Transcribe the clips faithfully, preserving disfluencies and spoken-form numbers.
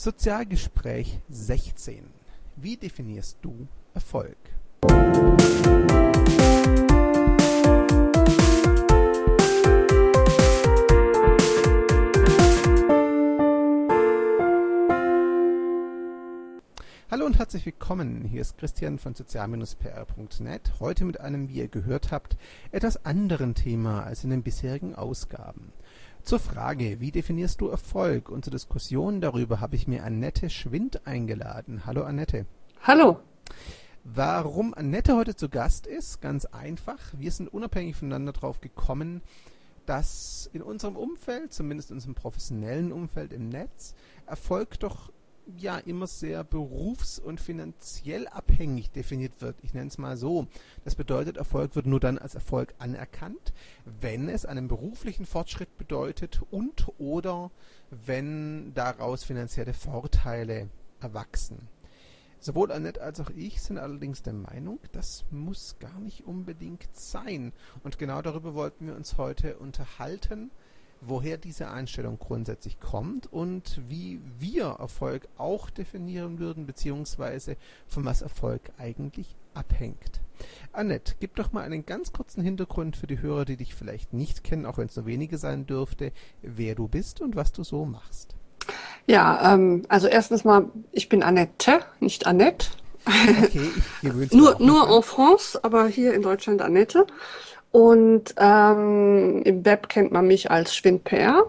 Sozialgespräch sechzehn. Wie definierst du Erfolg? Hallo und herzlich willkommen. Hier ist Christian von sozial Bindestrich p r punkt net. Heute mit einem, wie ihr gehört habt, etwas anderen Thema als in den bisherigen Ausgaben. Zur Frage, wie definierst du Erfolg? Und zur Diskussion darüber habe ich mir Annette Schwind eingeladen. Hallo Annette. Hallo. Warum Annette heute zu Gast ist? Ganz einfach. Wir sind unabhängig voneinander drauf gekommen, dass in unserem Umfeld, zumindest in unserem professionellen Umfeld im Netz, Erfolg doch ja immer sehr berufs- und finanziell abhängig definiert wird. Ich nenne es mal so. Das bedeutet, Erfolg wird nur dann als Erfolg anerkannt, wenn es einen beruflichen Fortschritt bedeutet und oder wenn daraus finanzielle Vorteile erwachsen. Sowohl Annette als auch ich sind allerdings der Meinung, das muss gar nicht unbedingt sein. Und genau darüber wollten wir uns heute unterhalten, woher diese Einstellung grundsätzlich kommt und wie wir Erfolg auch definieren würden, beziehungsweise von was Erfolg eigentlich abhängt. Annette, gib doch mal einen ganz kurzen Hintergrund für die Hörer, die dich vielleicht nicht kennen, auch wenn es nur wenige sein dürfte, wer du bist und was du so machst. Ja, ähm, also erstens mal, ich bin Annette, nicht Annette. Okay, ich gewöhne Nur, nur en France, aber hier in Deutschland Annette. Und ähm, im Web kennt man mich als Schwind-P R.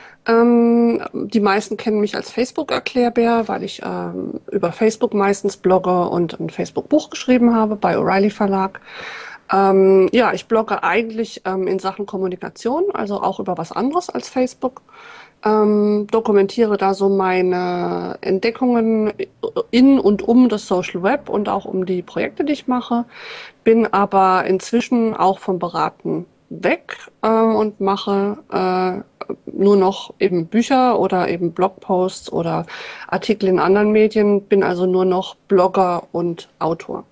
Ähm, die meisten kennen mich als Facebook-Erklärbär, weil ich ähm, über Facebook meistens blogge und ein Facebook-Buch geschrieben habe bei O'Reilly Verlag. Ähm, ja, ich blogge eigentlich ähm, in Sachen Kommunikation, also auch über was anderes als Facebook. Ähm, dokumentiere da so meine Entdeckungen in und um das Social Web und auch um die Projekte, die ich mache. Bin aber inzwischen auch vom Beraten weg äh, und mache äh, nur noch eben Bücher oder eben Blogposts oder Artikel in anderen Medien. Bin also nur noch Blogger und Autor.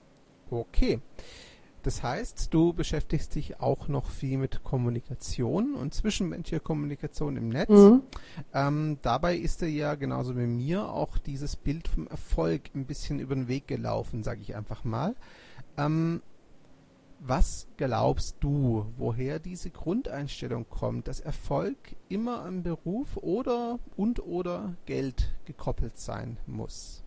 Okay. Das heißt, du beschäftigst dich auch noch viel mit Kommunikation und zwischenmenschlicher Kommunikation im Netz. Mhm. Ähm, dabei ist dir ja genauso wie mir auch dieses Bild vom Erfolg ein bisschen über den Weg gelaufen, sage ich einfach mal. Ähm, was glaubst du, woher diese Grundeinstellung kommt, dass Erfolg immer an Beruf oder und oder Geld gekoppelt sein muss?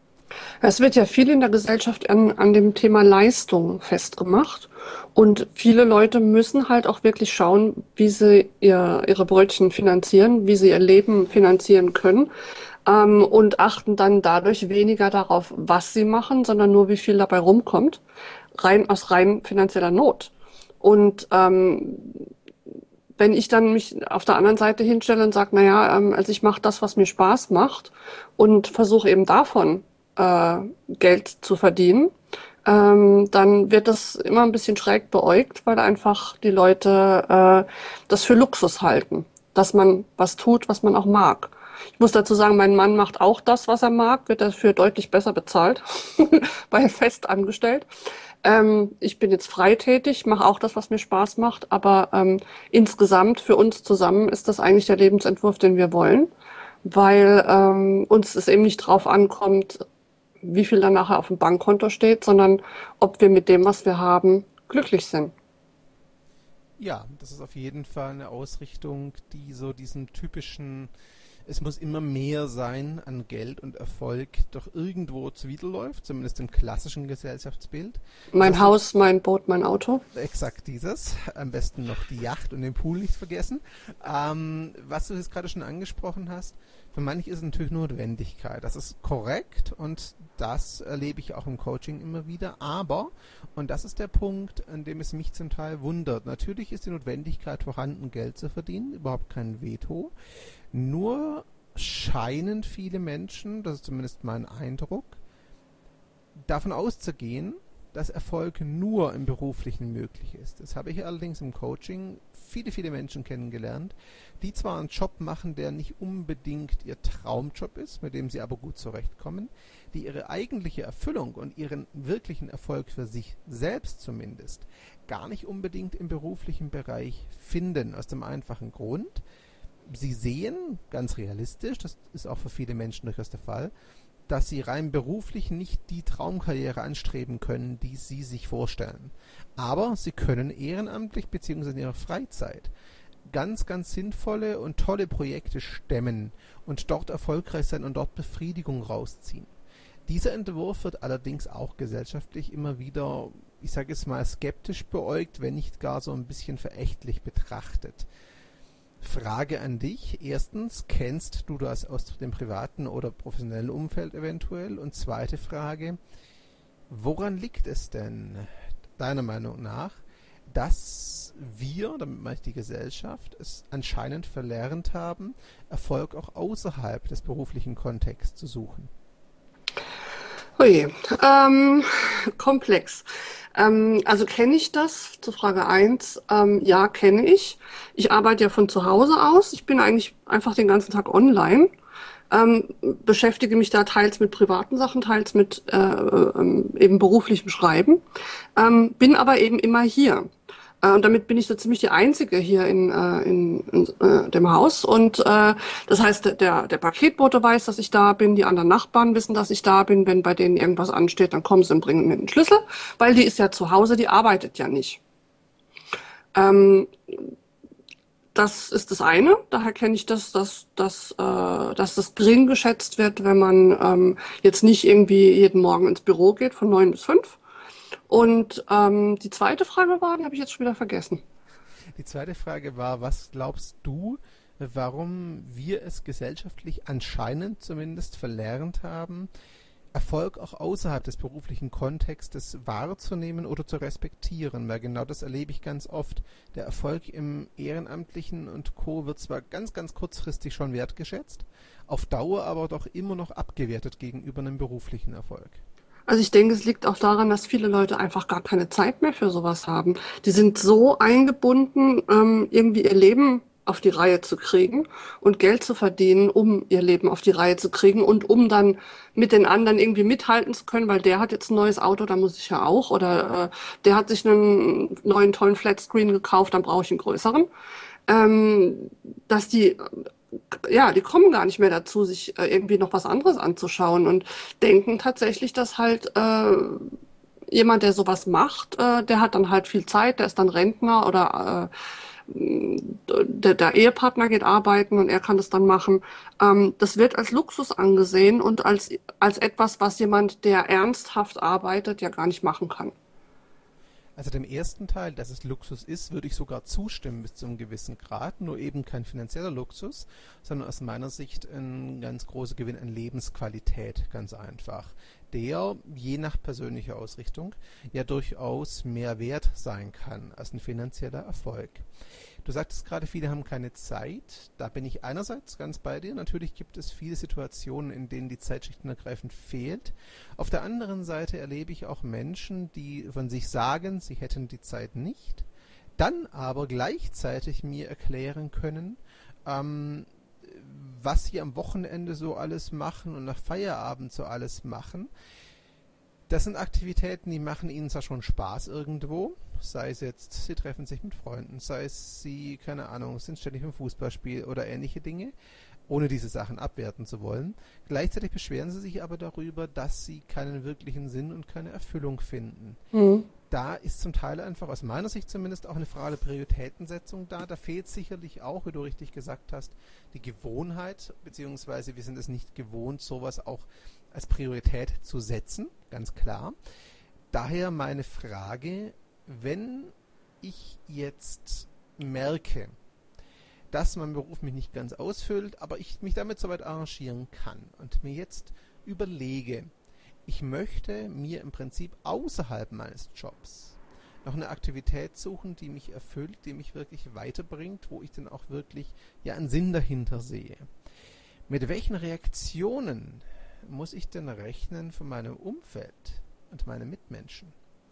Es wird ja viel in der Gesellschaft an, an dem Thema Leistung festgemacht und viele Leute müssen halt auch wirklich schauen, wie sie ihr, ihre Brötchen finanzieren, wie sie ihr Leben finanzieren können ähm, und achten dann dadurch weniger darauf, was sie machen, sondern nur, wie viel dabei rumkommt, rein aus rein finanzieller Not. Und ähm, wenn ich dann mich auf der anderen Seite hinstelle und sage, naja, ähm, also ich mache das, was mir Spaß macht und versuche eben davon Äh, Geld zu verdienen, ähm, dann wird das immer ein bisschen schräg beäugt, weil einfach die Leute äh, das für Luxus halten, dass man was tut, was man auch mag. Ich muss dazu sagen, mein Mann macht auch das, was er mag, wird dafür deutlich besser bezahlt, weil er fest angestellt. Ähm, ich bin jetzt freitätig, mache auch das, was mir Spaß macht, aber ähm, insgesamt für uns zusammen ist das eigentlich der Lebensentwurf, den wir wollen, weil ähm, uns es eben nicht drauf ankommt, wie viel dann nachher auf dem Bankkonto steht, sondern ob wir mit dem, was wir haben, glücklich sind. Ja, das ist auf jeden Fall eine Ausrichtung, die so diesen typischen, es muss immer mehr sein an Geld und Erfolg, doch irgendwo zuwiderläuft, zumindest im klassischen Gesellschaftsbild. Mein das Haus, mein Boot, mein Auto. Exakt dieses. Am besten noch die Yacht und den Pool nicht vergessen. Ähm, was du jetzt gerade schon angesprochen hast, für manche ist es natürlich Notwendigkeit. Das ist korrekt und das erlebe ich auch im Coaching immer wieder. Aber, und das ist der Punkt, an dem es mich zum Teil wundert, natürlich ist die Notwendigkeit vorhanden, Geld zu verdienen, überhaupt kein Veto. Nur scheinen viele Menschen, das ist zumindest mein Eindruck, davon auszugehen, dass Erfolg nur im Beruflichen möglich ist. Das habe ich allerdings im Coaching viele, viele Menschen kennengelernt, die zwar einen Job machen, der nicht unbedingt ihr Traumjob ist, mit dem sie aber gut zurechtkommen, die ihre eigentliche Erfüllung und ihren wirklichen Erfolg für sich selbst zumindest gar nicht unbedingt im beruflichen Bereich finden. Aus dem einfachen Grund, sie sehen, ganz realistisch, das ist auch für viele Menschen durchaus der Fall, dass sie rein beruflich nicht die Traumkarriere anstreben können, die sie sich vorstellen. Aber sie können ehrenamtlich bzw. in ihrer Freizeit ganz, ganz sinnvolle und tolle Projekte stemmen und dort erfolgreich sein und dort Befriedigung rausziehen. Dieser Entwurf wird allerdings auch gesellschaftlich immer wieder, ich sage es mal, skeptisch beäugt, wenn nicht gar so ein bisschen verächtlich betrachtet. Frage an dich. Erstens, kennst du das aus dem privaten oder professionellen Umfeld eventuell? Und zweite Frage, woran liegt es denn, deiner Meinung nach, dass wir, damit meine ich die Gesellschaft, es anscheinend verlernt haben, Erfolg auch außerhalb des beruflichen Kontexts zu suchen? Oje, ähm, komplex. Ähm, also kenne ich das? Zur Frage eins. Ähm, ja, kenne ich. Ich arbeite ja von zu Hause aus. Ich bin eigentlich einfach den ganzen Tag online. Ähm, beschäftige mich da teils mit privaten Sachen, teils mit äh, ähm, eben beruflichem Schreiben. Ähm, bin aber eben immer hier. Äh, und damit bin ich so ziemlich die Einzige hier in, äh, in, in äh, dem Haus. Und äh, das heißt, der, der Paketbote weiß, dass ich da bin. Die anderen Nachbarn wissen, dass ich da bin. Wenn bei denen irgendwas ansteht, dann kommen sie und bringen mir den Schlüssel, weil die ist ja zu Hause, die arbeitet ja nicht. Ähm, Das ist das eine. Daher kenne ich das, dass, dass, äh, dass das gering geschätzt wird, wenn man ähm, jetzt nicht irgendwie jeden Morgen ins Büro geht von neun bis fünf. Und ähm, die zweite Frage war, die habe ich jetzt schon wieder vergessen. Die zweite Frage war, was glaubst du, warum wir es gesellschaftlich anscheinend zumindest verlernt haben, Erfolg auch außerhalb des beruflichen Kontextes wahrzunehmen oder zu respektieren, weil genau das erlebe ich ganz oft. Der Erfolg im Ehrenamtlichen und Co. wird zwar ganz, ganz kurzfristig schon wertgeschätzt, auf Dauer aber doch immer noch abgewertet gegenüber einem beruflichen Erfolg. Also ich denke, es liegt auch daran, dass viele Leute einfach gar keine Zeit mehr für sowas haben. Die sind so eingebunden, ähm, irgendwie ihr Leben auf die Reihe zu kriegen und Geld zu verdienen, um ihr Leben auf die Reihe zu kriegen und um dann mit den anderen irgendwie mithalten zu können, weil der hat jetzt ein neues Auto, da muss ich ja auch. Oder äh, der hat sich einen neuen tollen Flatscreen gekauft, dann brauche ich einen größeren. Ähm, dass die, ja, die kommen gar nicht mehr dazu, sich äh, irgendwie noch was anderes anzuschauen und denken tatsächlich, dass halt äh, jemand, der sowas macht, äh, der hat dann halt viel Zeit, der ist dann Rentner oder äh, der, der Ehepartner geht arbeiten und er kann das dann machen. Ähm, das wird als Luxus angesehen und als, als etwas, was jemand, der ernsthaft arbeitet, ja gar nicht machen kann. Also dem ersten Teil, dass es Luxus ist, würde ich sogar zustimmen bis zu einem gewissen Grad, nur eben kein finanzieller Luxus, sondern aus meiner Sicht ein ganz großer Gewinn an Lebensqualität, ganz einfach, der je nach persönlicher Ausrichtung ja durchaus mehr wert sein kann als ein finanzieller Erfolg. Du sagtest gerade, viele haben keine Zeit. Da bin ich einerseits ganz bei dir. Natürlich gibt es viele Situationen, in denen die Zeit schlicht und ergreifend fehlt. Auf der anderen Seite erlebe ich auch Menschen, die von sich sagen, sie hätten die Zeit nicht, dann aber gleichzeitig mir erklären können, ähm, was sie am Wochenende so alles machen und nach Feierabend so alles machen. Das sind Aktivitäten, die machen ihnen zwar schon Spaß irgendwo, sei es jetzt, sie treffen sich mit Freunden, sei es sie, keine Ahnung, sind ständig im Fußballspiel oder ähnliche Dinge, ohne diese Sachen abwerten zu wollen. Gleichzeitig beschweren sie sich aber darüber, dass sie keinen wirklichen Sinn und keine Erfüllung finden. Mhm. Da ist zum Teil einfach, aus meiner Sicht zumindest, auch eine Frage der Prioritätensetzung da. Da fehlt sicherlich auch, wie du richtig gesagt hast, die Gewohnheit, beziehungsweise wir sind es nicht gewohnt, sowas auch als Priorität zu setzen, ganz klar. Daher meine Frage, wenn ich jetzt merke, dass mein Beruf mich nicht ganz ausfüllt, aber ich mich damit soweit arrangieren kann und mir jetzt überlege, ich möchte mir im Prinzip außerhalb meines Jobs noch eine Aktivität suchen, die mich erfüllt, die mich wirklich weiterbringt, wo ich dann auch wirklich ja einen Sinn dahinter sehe. Mit welchen Reaktionen muss ich denn rechnen von meinem Umfeld und meinen Mitmenschen?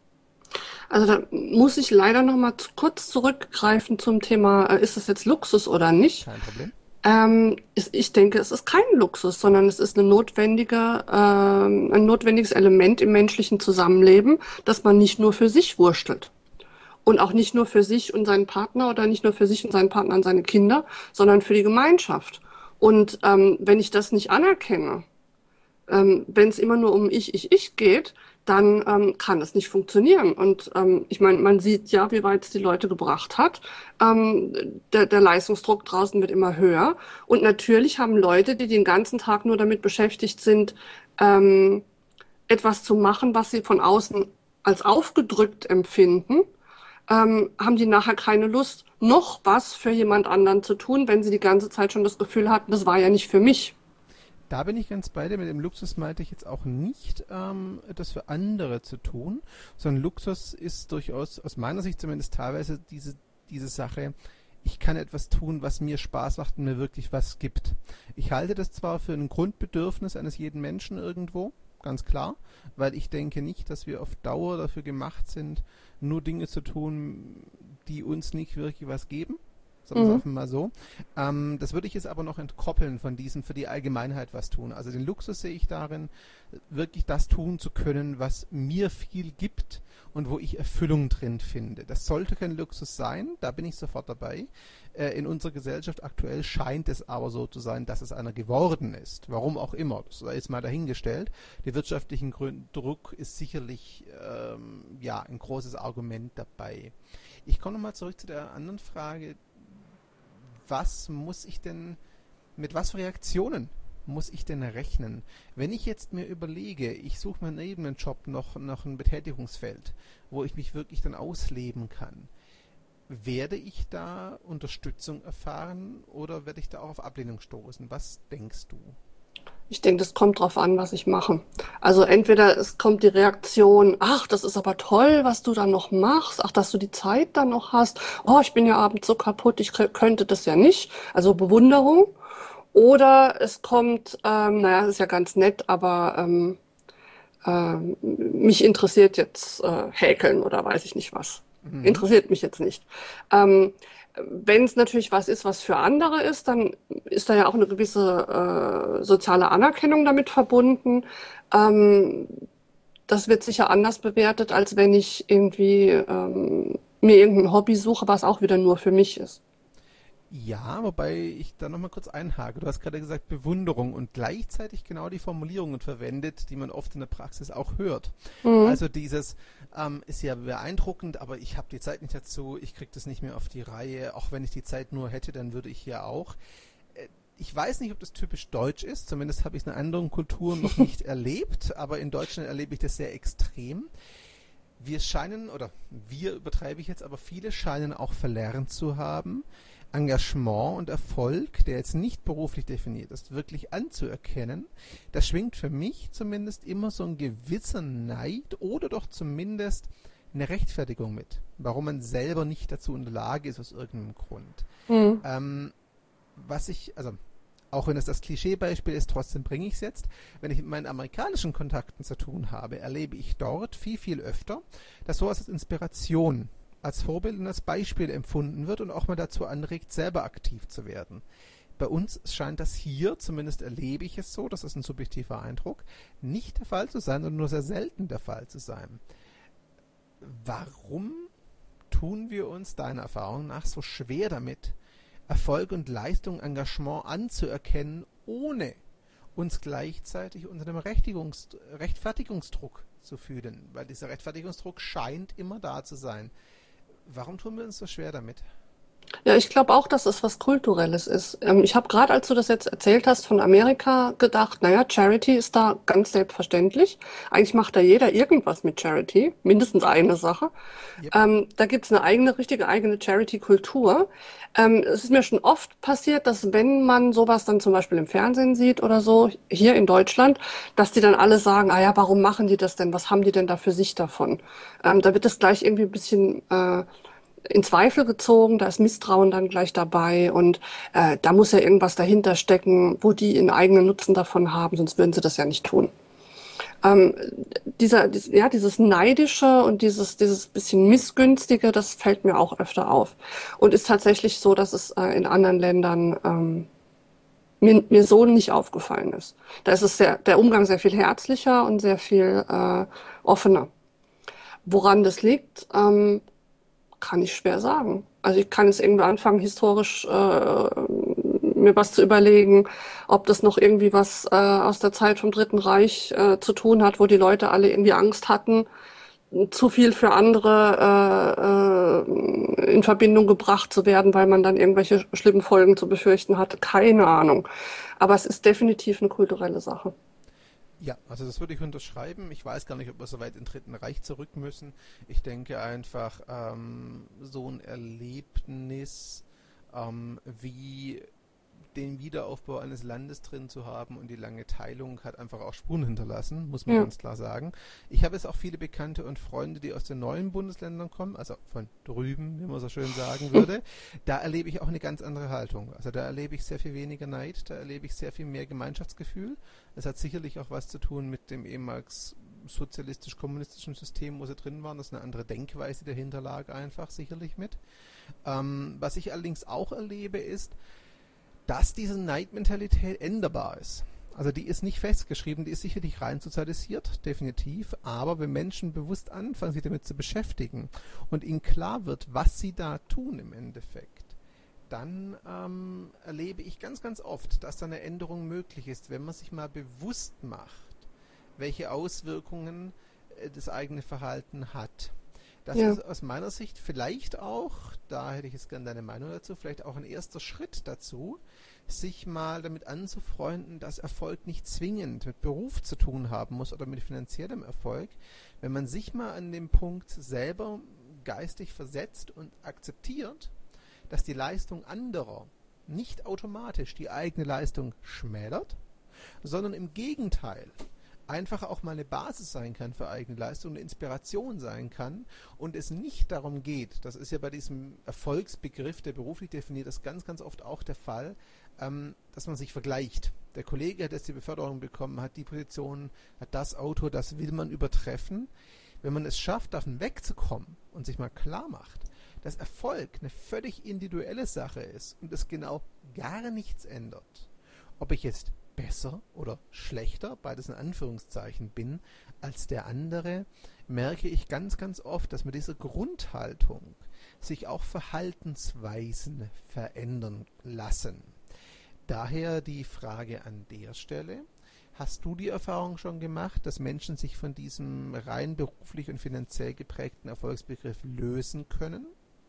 Also da muss ich leider noch mal zu, kurz zurückgreifen zum Thema, äh, ist das jetzt Luxus oder nicht? Kein Problem. Ähm, ist, ich denke, es ist kein Luxus, sondern es ist eine notwendige, ähm, ein notwendiges Element im menschlichen Zusammenleben, dass man nicht nur für sich wurschtelt. Und auch nicht nur für sich und seinen Partner oder nicht nur für sich und seinen Partner und seine Kinder, sondern für die Gemeinschaft. Und ähm, wenn ich das nicht anerkenne, ähm, wenn es immer nur um ich, ich, ich geht, dann ähm, kann es nicht funktionieren. Und ähm, ich meine, man sieht ja, wie weit es die Leute gebracht hat. Ähm, der, der Leistungsdruck draußen wird immer höher. Und natürlich haben Leute, die den ganzen Tag nur damit beschäftigt sind, ähm, etwas zu machen, was sie von außen als aufgedrückt empfinden, ähm, haben die nachher keine Lust, noch was für jemand anderen zu tun, wenn sie die ganze Zeit schon das Gefühl hatten, das war ja nicht für mich. Da bin ich ganz bei dir. Mit dem Luxus meinte ich jetzt auch nicht, ähm, das für andere zu tun, sondern Luxus ist durchaus, aus meiner Sicht zumindest teilweise diese, diese Sache, ich kann etwas tun, was mir Spaß macht und mir wirklich was gibt. Ich halte das zwar für ein Grundbedürfnis eines jeden Menschen irgendwo, ganz klar, weil ich denke nicht, dass wir auf Dauer dafür gemacht sind, nur Dinge zu tun, die uns nicht wirklich was geben. Sagen wir Mhm. es mal so. Ähm, das würde ich jetzt aber noch entkoppeln von diesem für die Allgemeinheit was tun. Also den Luxus sehe ich darin, wirklich das tun zu können, was mir viel gibt und wo ich Erfüllung drin finde. Das sollte kein Luxus sein, da bin ich sofort dabei. Äh, in unserer Gesellschaft aktuell scheint es aber so zu sein, dass es einer geworden ist. Warum auch immer, das sei jetzt mal dahingestellt. Der wirtschaftliche Druck ist sicherlich ähm, ja, ein großes Argument dabei. Ich komme nochmal zurück zu der anderen Frage. Was muss ich denn, mit was für Reaktionen muss ich denn rechnen? Wenn ich jetzt mir überlege, ich suche mir neben dem Job noch, noch ein Betätigungsfeld, wo ich mich wirklich dann ausleben kann, werde ich da Unterstützung erfahren oder werde ich da auch auf Ablehnung stoßen? Was denkst du? Ich denke, das kommt drauf an, was ich mache. Also entweder es kommt die Reaktion, ach, das ist aber toll, was du da noch machst, ach, dass du die Zeit dann noch hast, oh, ich bin ja abends so kaputt, ich kö- könnte das ja nicht. Also Bewunderung. Oder es kommt, ähm, naja, das ist ja ganz nett, aber ähm, ähm, mich interessiert jetzt äh, Häkeln oder weiß ich nicht was. Mhm. Interessiert mich jetzt nicht. Ähm, Wenn es natürlich was ist, was für andere ist, dann ist da ja auch eine gewisse äh, soziale Anerkennung damit verbunden. Ähm, Das wird sicher anders bewertet, als wenn ich irgendwie ähm, mir irgendein Hobby suche, was auch wieder nur für mich ist. Ja, wobei ich da nochmal kurz einhake. Du hast gerade gesagt Bewunderung und gleichzeitig genau die Formulierungen verwendet, die man oft in der Praxis auch hört. Mhm. Also dieses ähm, ist ja beeindruckend, aber ich habe die Zeit nicht dazu, ich kriege das nicht mehr auf die Reihe. Auch wenn ich die Zeit nur hätte, dann würde ich ja auch. Äh, Ich weiß nicht, ob das typisch deutsch ist, zumindest habe ich es in anderen Kulturen noch nicht erlebt, aber in Deutschland erlebe ich das sehr extrem. Wir scheinen, oder wir übertreibe ich jetzt, aber viele scheinen auch verlernt zu haben, Engagement und Erfolg, der jetzt nicht beruflich definiert ist, wirklich anzuerkennen. Da schwingt für mich zumindest immer so ein gewisser Neid oder doch zumindest eine Rechtfertigung mit, warum man selber nicht dazu in der Lage ist aus irgendeinem Grund. Mhm. Ähm, was ich, also auch wenn es das Klischeebeispiel ist, trotzdem bringe ich es jetzt. Wenn ich mit meinen amerikanischen Kontakten zu tun habe, erlebe ich dort viel, viel öfter, dass sowas als Inspiration, als Vorbild und als Beispiel empfunden wird und auch mal dazu anregt, selber aktiv zu werden. Bei uns scheint das hier, zumindest erlebe ich es so, das ist ein subjektiver Eindruck, nicht der Fall zu sein, sondern nur sehr selten der Fall zu sein. Warum tun wir uns deiner Erfahrung nach so schwer damit, Erfolg und Leistung, Engagement anzuerkennen, ohne uns gleichzeitig unter dem Rechtigungs- Rechtfertigungsdruck zu fühlen? Weil dieser Rechtfertigungsdruck scheint immer da zu sein. Warum tun wir uns so schwer damit? Ja, ich glaube auch, dass es was Kulturelles ist. Ähm, ich habe gerade, als du das jetzt erzählt hast von Amerika, gedacht, naja, Charity ist da ganz selbstverständlich. Eigentlich macht da jeder irgendwas mit Charity, mindestens eine Sache. Yep. Ähm, da gibt's eine eigene, richtige eigene Charity-Kultur. Ähm, es ist mir schon oft passiert, dass wenn man sowas dann zum Beispiel im Fernsehen sieht oder so, hier in Deutschland, dass die dann alle sagen, ah ja, warum machen die das denn? Was haben die denn da für sich davon? Ähm, da wird es gleich irgendwie ein bisschen äh, in Zweifel gezogen, da ist Misstrauen dann gleich dabei und äh, da muss ja irgendwas dahinter stecken, wo die einen eigenen Nutzen davon haben, sonst würden sie das ja nicht tun. Ähm, dieser, dies, ja, dieses Neidische und dieses, dieses bisschen Missgünstige, das fällt mir auch öfter auf. Und ist tatsächlich so, dass es äh, in anderen Ländern ähm, mir, mir so nicht aufgefallen ist. Da ist es sehr, der Umgang sehr viel herzlicher und sehr viel äh, offener. Woran das liegt, ähm, kann ich schwer sagen. Also ich kann jetzt irgendwie anfangen, historisch äh, mir was zu überlegen, ob das noch irgendwie was äh, aus der Zeit vom Dritten Reich äh, zu tun hat, wo die Leute alle irgendwie Angst hatten, zu viel für andere äh, äh, in Verbindung gebracht zu werden, weil man dann irgendwelche schlimmen Folgen zu befürchten hatte. Keine Ahnung. Aber es ist definitiv eine kulturelle Sache. Ja, also das würde ich unterschreiben. Ich weiß gar nicht, ob wir so weit im Dritten Reich zurück müssen. Ich denke einfach, ähm, so ein Erlebnis ähm, wie den Wiederaufbau eines Landes drin zu haben und die lange Teilung hat einfach auch Spuren hinterlassen, muss man Ja. ganz klar sagen. Ich habe jetzt auch viele Bekannte und Freunde, die aus den neuen Bundesländern kommen, also von drüben, wie man so schön sagen würde. Da erlebe ich auch eine ganz andere Haltung. Also da erlebe ich sehr viel weniger Neid, da erlebe ich sehr viel mehr Gemeinschaftsgefühl. Es hat sicherlich auch was zu tun mit dem ehemals sozialistisch-kommunistischen System, wo sie drin waren. Das ist eine andere Denkweise dahinter lag einfach sicherlich mit. Ähm, was ich allerdings auch erlebe, ist, dass diese Neidmentalität änderbar ist. Also die ist nicht festgeschrieben, die ist sicherlich rein sozialisiert, definitiv, aber wenn Menschen bewusst anfangen, sich damit zu beschäftigen und ihnen klar wird, was sie da tun im Endeffekt, dann ähm, erlebe ich ganz, ganz oft, dass da eine Änderung möglich ist, wenn man sich mal bewusst macht, welche Auswirkungen äh, das eigene Verhalten hat. Das Ja. ist aus meiner Sicht vielleicht auch, da hätte ich jetzt gerne deine Meinung dazu, vielleicht auch ein erster Schritt dazu, sich mal damit anzufreunden, dass Erfolg nicht zwingend mit Beruf zu tun haben muss oder mit finanziellem Erfolg. Wenn man sich mal an dem Punkt selber geistig versetzt und akzeptiert, dass die Leistung anderer nicht automatisch die eigene Leistung schmälert, sondern im Gegenteil einfach auch mal eine Basis sein kann für eigene Leistung, eine Inspiration sein kann und es nicht darum geht, das ist ja bei diesem Erfolgsbegriff, der beruflich definiert ist, ganz, ganz oft auch der Fall, ähm, dass man sich vergleicht. Der Kollege hat jetzt die Beförderung bekommen, hat die Position, hat das Auto, das will man übertreffen. Wenn man es schafft, davon wegzukommen und sich mal klar macht, dass Erfolg eine völlig individuelle Sache ist und es genau gar nichts ändert, ob ich jetzt besser oder schlechter, beides in Anführungszeichen, bin als der andere, merke ich ganz, ganz oft, dass mit dieser Grundhaltung sich auch Verhaltensweisen verändern lassen. Daher die Frage an der Stelle: Hast du die Erfahrung schon gemacht, dass Menschen sich von diesem rein beruflich und finanziell geprägten Erfolgsbegriff lösen können?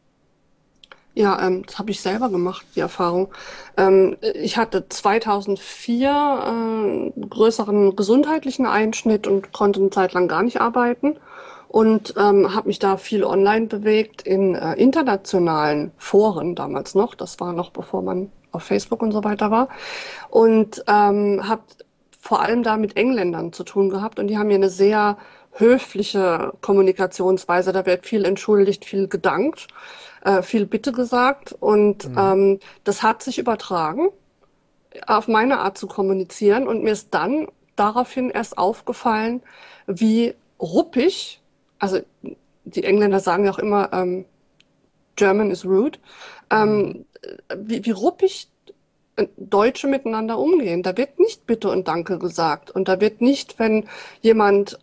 Ja, ähm, das habe ich selber gemacht, die Erfahrung. Ähm, ich hatte zweitausendvier äh, einen größeren gesundheitlichen Einschnitt und konnte eine Zeit lang gar nicht arbeiten und ähm, habe mich da viel online bewegt in äh, internationalen Foren damals noch. Das war noch bevor man auf Facebook und so weiter war. Und ähm, habe vor allem da mit Engländern zu tun gehabt und die haben mir eine sehr höfliche Kommunikationsweise. Da wird viel entschuldigt, viel gedankt, äh, viel Bitte gesagt und Mhm. ähm, das hat sich übertragen auf meine Art zu kommunizieren und mir ist dann daraufhin erst aufgefallen, wie ruppig, also die Engländer sagen ja auch immer, ähm, German is rude, Mhm. ähm, wie, wie ruppig Deutsche miteinander umgehen. Da wird nicht Bitte und Danke gesagt. Und da wird nicht, wenn jemand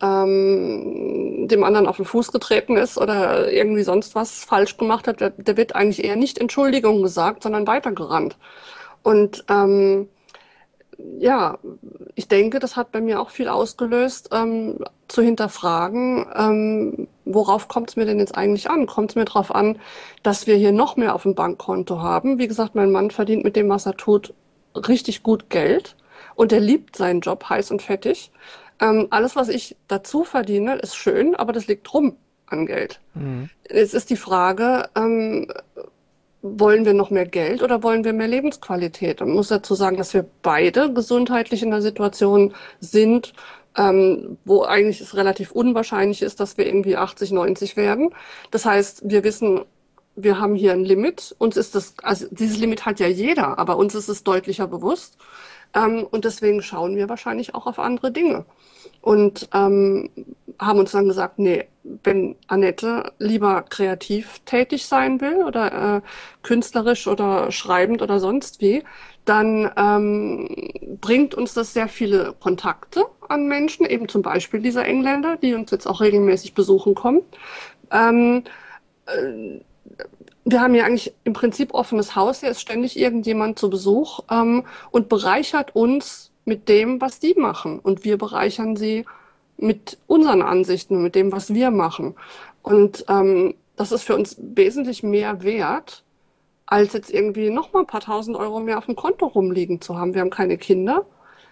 ähm, dem anderen auf den Fuß getreten ist oder irgendwie sonst was falsch gemacht hat, da, da wird eigentlich eher nicht Entschuldigung gesagt, sondern weitergerannt. Und ähm, ja, ich denke, das hat bei mir auch viel ausgelöst, ähm, zu hinterfragen, ähm, worauf kommt es mir denn jetzt eigentlich an? Kommt es mir darauf an, dass wir hier noch mehr auf dem Bankkonto haben? Wie gesagt, mein Mann verdient mit dem, was er tut, richtig gut Geld und er liebt seinen Job heiß und fettig. Ähm, alles, was ich dazu verdiene, ist schön, aber das liegt rum an Geld. Mhm. Jetzt ist die Frage, ähm, wollen wir noch mehr Geld oder wollen wir mehr Lebensqualität? Man muss dazu sagen, dass wir beide gesundheitlich in einer Situation sind, ähm, wo eigentlich es relativ unwahrscheinlich ist, dass wir irgendwie achtzig, neunzig werden. Das heißt, wir wissen, wir haben hier ein Limit. Uns ist das, also dieses Limit hat ja jeder, aber uns ist es deutlicher bewusst. Ähm, und deswegen schauen wir wahrscheinlich auch auf andere Dinge. Und ähm, haben uns dann gesagt, nee, wenn Annette lieber kreativ tätig sein will oder äh, künstlerisch oder schreibend oder sonst wie, dann ähm, bringt uns das sehr viele Kontakte an Menschen, eben zum Beispiel dieser Engländer, die uns jetzt auch regelmäßig besuchen kommen. Ähm, Wir haben ja eigentlich im Prinzip offenes Haus. Hier ist ständig irgendjemand zu Besuch, ähm, und bereichert uns mit dem, was die machen. Und wir bereichern sie mit unseren Ansichten, mit dem, was wir machen. Und ähm, das ist für uns wesentlich mehr wert, als jetzt irgendwie noch mal ein paar tausend Euro mehr auf dem Konto rumliegen zu haben. Wir haben keine Kinder.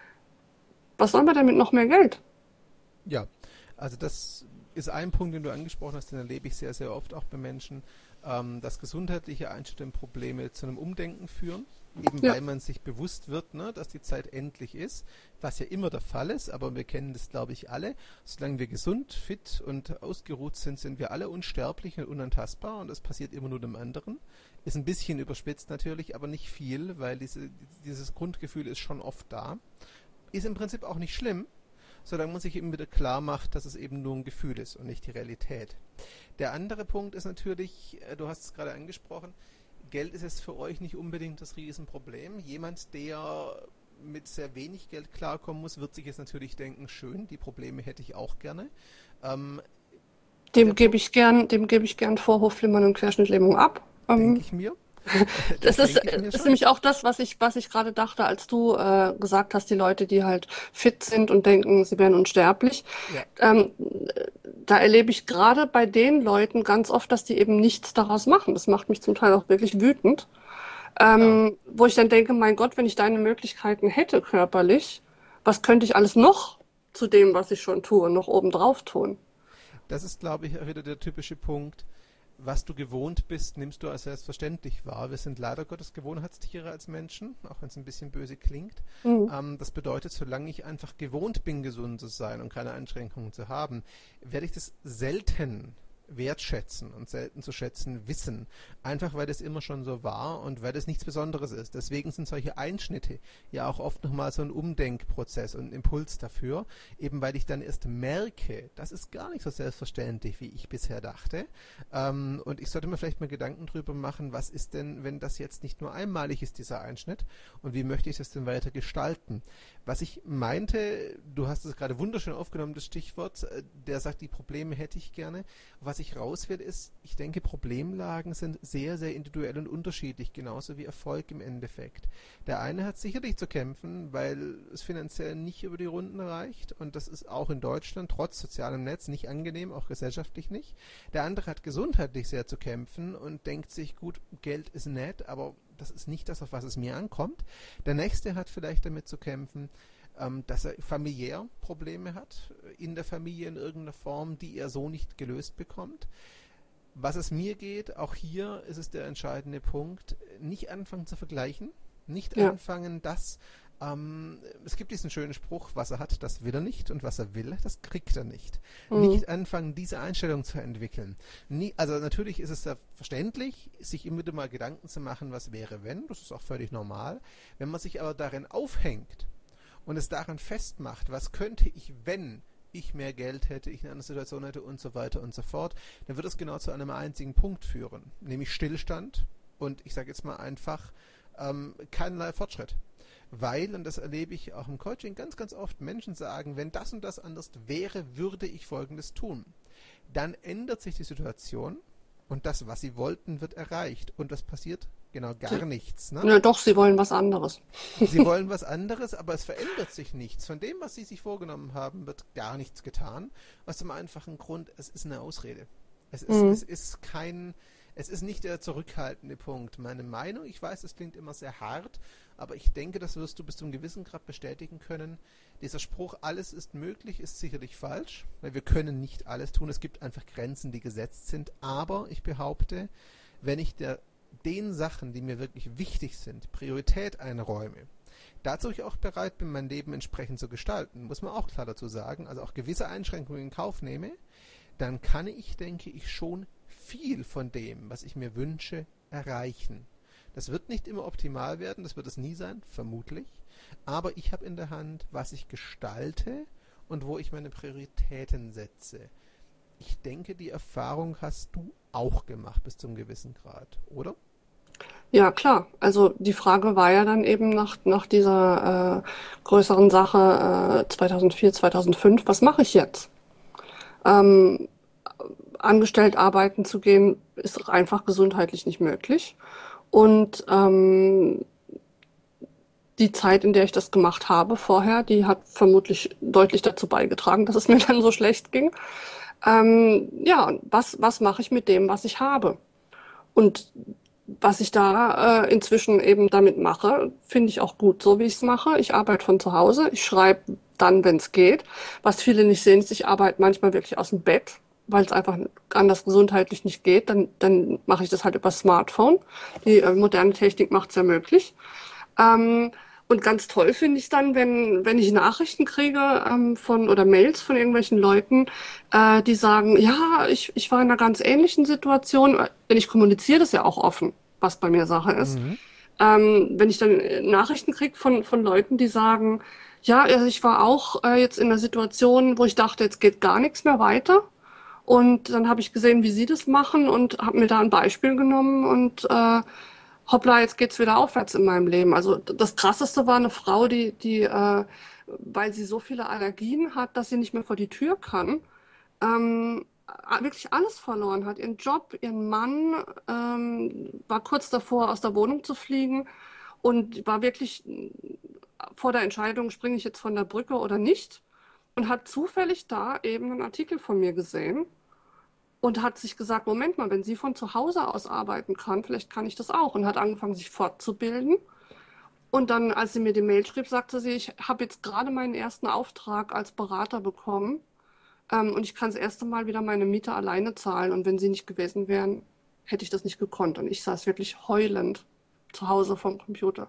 Was sollen wir denn mit noch mehr Geld? Ja, also das ist ein Punkt, den du angesprochen hast, den erlebe ich sehr, sehr oft auch bei Menschen, ähm, dass gesundheitliche Einstellungsprobleme zu einem Umdenken führen, eben Ja. weil man sich bewusst wird, ne, dass die Zeit endlich ist, was ja immer der Fall ist, aber wir kennen das, glaube ich, alle. Solange wir gesund, fit und ausgeruht sind, sind wir alle unsterblich und unantastbar und das passiert immer nur dem anderen. Ist ein bisschen überspitzt natürlich, aber nicht viel, weil diese, dieses Grundgefühl ist schon oft da. Ist im Prinzip auch nicht schlimm, solange man sich eben wieder klar macht, dass es eben nur ein Gefühl ist und nicht die Realität. Der andere Punkt ist natürlich, äh, du hast es gerade angesprochen, Geld ist jetzt für euch nicht unbedingt das Riesenproblem. Jemand, der mit sehr wenig Geld klarkommen muss, wird sich jetzt natürlich denken, schön, die Probleme hätte ich auch gerne. Ähm, der Dem gebe Punkt, ich gern, dem gebe ich gern Vorhofflimmern und Querschnittlähmung ab. denke Ähm, ich mir, Das das ist, denke ich äh, mir ist schon. nämlich auch das, was ich, was ich gerade dachte, als du äh, gesagt hast, die Leute, die halt fit sind und denken, sie wären unsterblich. Ja, Ähm, Da erlebe ich gerade bei den Leuten ganz oft, dass die eben nichts daraus machen. Das macht mich zum Teil auch wirklich wütend. klar. Ähm, wo ich dann denke, mein Gott, wenn ich deine Möglichkeiten hätte körperlich, was könnte ich alles noch zu dem, was ich schon tue, noch obendrauf tun? Das ist, glaube ich, wieder der typische Punkt. Was du gewohnt bist, nimmst du als selbstverständlich wahr. Wir sind leider Gottes Gewohnheitstiere als Menschen, auch wenn es ein bisschen böse klingt. Mhm. Ähm, das bedeutet, solange ich einfach gewohnt bin, gesund zu sein und keine Einschränkungen zu haben, werde ich das selten wertschätzen und selten zu schätzen wissen. Einfach weil das immer schon so war und weil das nichts Besonderes ist. Deswegen sind solche Einschnitte ja auch oft nochmal so ein Umdenkprozess und ein Impuls dafür, eben weil ich dann erst merke, das ist gar nicht so selbstverständlich, wie ich bisher dachte. Ähm, und ich sollte mir vielleicht mal Gedanken drüber machen, was ist denn, wenn das jetzt nicht nur einmalig ist, dieser Einschnitt, und wie möchte ich das denn weiter gestalten? Was ich meinte, du hast es gerade wunderschön aufgenommen, das Stichwort, äh, der sagt, die Probleme hätte ich gerne. Was ich raus will, ist, ich denke, Problemlagen sind sehr, sehr individuell und unterschiedlich, genauso wie Erfolg im Endeffekt. Der eine hat sicherlich zu kämpfen, weil es finanziell nicht über die Runden reicht, und das ist auch in Deutschland trotz sozialem Netz nicht angenehm, auch gesellschaftlich nicht. Der andere hat gesundheitlich sehr zu kämpfen und denkt sich, gut, Geld ist nett, aber das ist nicht das, auf was es mir ankommt. Der nächste hat vielleicht damit zu kämpfen, ähm, dass er familiär Probleme hat, in der Familie in irgendeiner Form, die er so nicht gelöst bekommt. Was es mir geht, auch hier ist es der entscheidende Punkt, nicht anfangen zu vergleichen, nicht Ja. anfangen, das, ähm, es gibt diesen schönen Spruch, was er hat, das will er nicht, und was er will, das kriegt er nicht. Mhm. Nicht anfangen, diese Einstellung zu entwickeln. Nie, also natürlich ist es ja verständlich, sich immer wieder mal Gedanken zu machen, was wäre, wenn, das ist auch völlig normal. Wenn man sich aber darin aufhängt und es daran festmacht, was könnte ich, wenn ich mehr Geld hätte, ich eine andere Situation hätte und so weiter und so fort, dann wird es genau zu einem einzigen Punkt führen, nämlich Stillstand und ich sage jetzt mal einfach ähm, keinerlei Fortschritt. Weil, und das erlebe ich auch im Coaching ganz, ganz oft, Menschen sagen, wenn das und das anders wäre, würde ich Folgendes tun. Dann ändert sich die Situation und das, was sie wollten, wird erreicht. Und was passiert? Genau gar nichts. Ne? Ja, doch, sie wollen was anderes. Sie wollen was anderes, aber es verändert sich nichts. Von dem, was sie sich vorgenommen haben, wird gar nichts getan. Aus dem einfachen Grund, es ist eine Ausrede. Es ist, Mhm. es ist kein, es ist nicht der zurückhaltende Punkt. Meine Meinung, ich weiß, es klingt immer sehr hart, aber ich denke, das wirst du bis zu einem gewissen Grad bestätigen können. Dieser Spruch, alles ist möglich, ist sicherlich falsch, weil wir können nicht alles tun. Es gibt einfach Grenzen, die gesetzt sind. Aber ich behaupte, wenn ich der den Sachen, die mir wirklich wichtig sind, Priorität einräume, dazu ich auch bereit bin, mein Leben entsprechend zu gestalten, muss man auch klar dazu sagen, also auch gewisse Einschränkungen in Kauf nehme, dann kann ich, denke ich, schon viel von dem, was ich mir wünsche, erreichen. Das wird nicht immer optimal werden, das wird es nie sein, vermutlich, aber ich habe in der Hand, was ich gestalte und wo ich meine Prioritäten setze. Ich denke, die Erfahrung hast du auch gemacht bis zum gewissen Grad, oder? Ja, klar. Also die Frage war ja dann eben nach, nach dieser äh, größeren Sache äh, zweitausendvier, zweitausendfünf, was mache ich jetzt? Ähm, angestellt arbeiten zu gehen, ist auch einfach gesundheitlich nicht möglich. Und ähm, die Zeit, in der ich das gemacht habe vorher, die hat vermutlich deutlich dazu beigetragen, dass es mir dann so schlecht ging. Ähm, ja, was, was mache ich mit dem, was ich habe? Und was ich da äh, inzwischen eben damit mache, finde ich auch gut, so wie ich es mache. Ich arbeite von zu Hause, ich schreibe dann, wenn es geht. Was viele nicht sehen, ist, ich arbeite manchmal wirklich aus dem Bett, weil es einfach anders gesundheitlich nicht geht. Dann, dann mache ich das halt über Smartphone. Die äh, moderne Technik macht es ja möglich. Ähm, und ganz toll finde ich dann, wenn, wenn ich Nachrichten kriege ähm, von oder Mails von irgendwelchen Leuten, äh, die sagen, ja, ich, ich war in einer ganz ähnlichen Situation. Denn ich kommuniziere das ja auch offen, was bei mir Sache ist. Mhm. Ähm, wenn ich dann äh, Nachrichten kriege von, von Leuten, die sagen, ja, also ich war auch äh, jetzt in einer Situation, wo ich dachte, jetzt geht gar nichts mehr weiter. Und dann habe ich gesehen, wie sie das machen und habe mir da ein Beispiel genommen und äh, hoppla, jetzt geht's wieder aufwärts in meinem Leben. Also das Krasseste war eine Frau, die, die, äh, weil sie so viele Allergien hat, dass sie nicht mehr vor die Tür kann, ähm, wirklich alles verloren hat. Ihren Job, ihren Mann, ähm, war kurz davor, aus der Wohnung zu fliegen und war wirklich vor der Entscheidung, springe ich jetzt von der Brücke oder nicht. Und hat zufällig da eben einen Artikel von mir gesehen und hat sich gesagt, Moment mal, wenn sie von zu Hause aus arbeiten kann, vielleicht kann ich das auch. Und hat angefangen, sich fortzubilden. Und dann, als sie mir die Mail schrieb, sagte sie, ich habe jetzt gerade meinen ersten Auftrag als Berater bekommen, ähm, und ich kann das erste Mal wieder meine Miete alleine zahlen. Und wenn sie nicht gewesen wären, hätte ich das nicht gekonnt. Und ich saß wirklich heulend zu Hause vom Computer.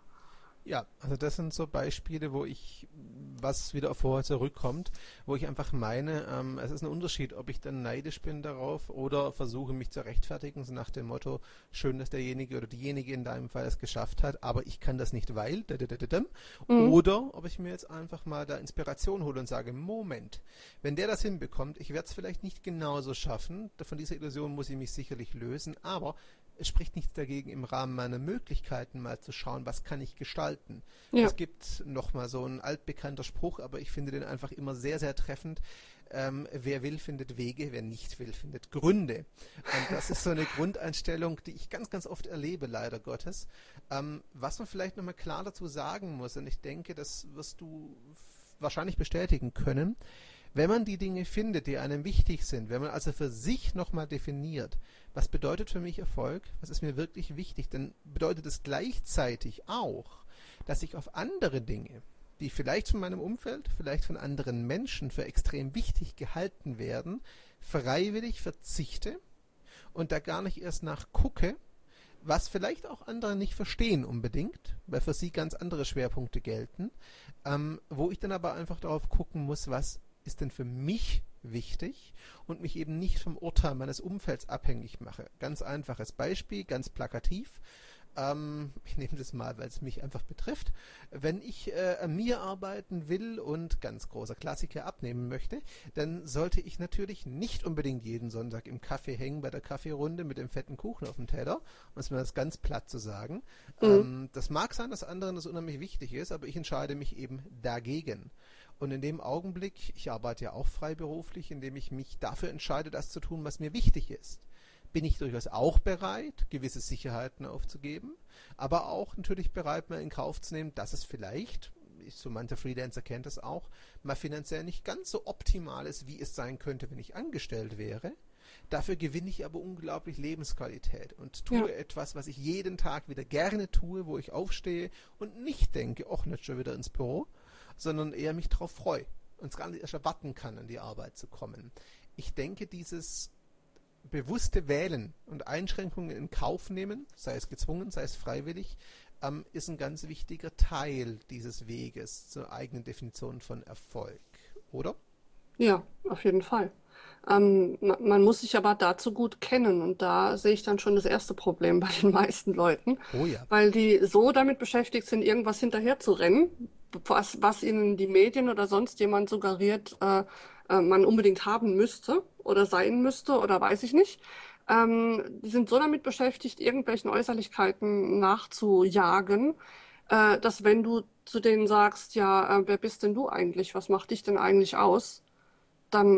Ja, also das sind so Beispiele, wo ich, was wieder auf vorher zurückkommt, wo ich einfach meine, ähm, es ist ein Unterschied, ob ich dann neidisch bin darauf oder versuche mich zu rechtfertigen, so nach dem Motto, schön, dass derjenige oder diejenige in deinem Fall es geschafft hat, aber ich kann das nicht, weil, dadadadadam. Mhm. Oder ob ich mir jetzt einfach mal da Inspiration hole und sage, Moment, wenn der das hinbekommt, ich werde es vielleicht nicht genauso schaffen, von dieser Illusion muss ich mich sicherlich lösen, aber es spricht nichts dagegen, im Rahmen meiner Möglichkeiten mal zu schauen, was kann ich gestalten. Ja, Es gibt nochmal so ein altbekannter Spruch, aber ich finde den einfach immer sehr, sehr treffend. Ähm, wer will, findet Wege, wer nicht will, findet Gründe. Und das ist so eine Grundeinstellung, die ich ganz, ganz oft erlebe, leider Gottes. Ähm, was man vielleicht nochmal klar dazu sagen muss, und ich denke, das wirst du wahrscheinlich bestätigen können, wenn man die Dinge findet, die einem wichtig sind, wenn man also für sich nochmal definiert, was bedeutet für mich Erfolg, was ist mir wirklich wichtig, dann bedeutet es gleichzeitig auch, dass ich auf andere Dinge, die vielleicht von meinem Umfeld, vielleicht von anderen Menschen für extrem wichtig gehalten werden, freiwillig verzichte und da gar nicht erst nachgucke, was vielleicht auch andere nicht verstehen unbedingt, weil für sie ganz andere Schwerpunkte gelten, ähm, wo ich dann aber einfach darauf gucken muss, was ist denn für mich wichtig und mich eben nicht vom Urteil meines Umfelds abhängig mache. Ganz einfaches Beispiel, ganz plakativ. Ähm, ich nehme das mal, weil es mich einfach betrifft. Wenn ich äh, an mir arbeiten will und ganz großer Klassiker abnehmen möchte, dann sollte ich natürlich nicht unbedingt jeden Sonntag im Café hängen bei der Kaffeerunde mit dem fetten Kuchen auf dem Teller, um es mir das ganz platt zu sagen. mhm. Ähm, das mag sein, dass anderen das unheimlich wichtig ist, aber ich entscheide mich eben dagegen. Und in dem Augenblick, ich arbeite ja auch freiberuflich, indem ich mich dafür entscheide, das zu tun, was mir wichtig ist, bin ich durchaus auch bereit, gewisse Sicherheiten aufzugeben, aber auch natürlich bereit, mal in Kauf zu nehmen, dass es vielleicht, so mancher Freelancer kennt das auch, mal finanziell nicht ganz so optimal ist, wie es sein könnte, wenn ich angestellt wäre. Dafür gewinne ich aber unglaublich Lebensqualität und Ja. tue etwas, was ich jeden Tag wieder gerne tue, wo ich aufstehe und nicht denke, ach, nicht schon wieder ins Büro, sondern eher mich darauf freue und es gar nicht erst erwarten kann, an die Arbeit zu kommen. Ich denke, dieses bewusste Wählen und Einschränkungen in Kauf nehmen, sei es gezwungen, sei es freiwillig, ähm, ist ein ganz wichtiger Teil dieses Weges zur eigenen Definition von Erfolg, oder? Ja, auf jeden Fall. Ähm, ma- man muss sich aber dazu gut kennen und da sehe ich dann schon das erste Problem bei den meisten Leuten, Oh ja. weil die so damit beschäftigt sind, irgendwas hinterher zu rennen, was, was ihnen die Medien oder sonst jemand suggeriert, äh, äh, man unbedingt haben müsste oder sein müsste oder weiß ich nicht. Ähm, die sind so damit beschäftigt, irgendwelchen Äußerlichkeiten nachzujagen, äh, dass wenn du zu denen sagst, ja, äh, wer bist denn du eigentlich? Was macht dich denn eigentlich aus? Dann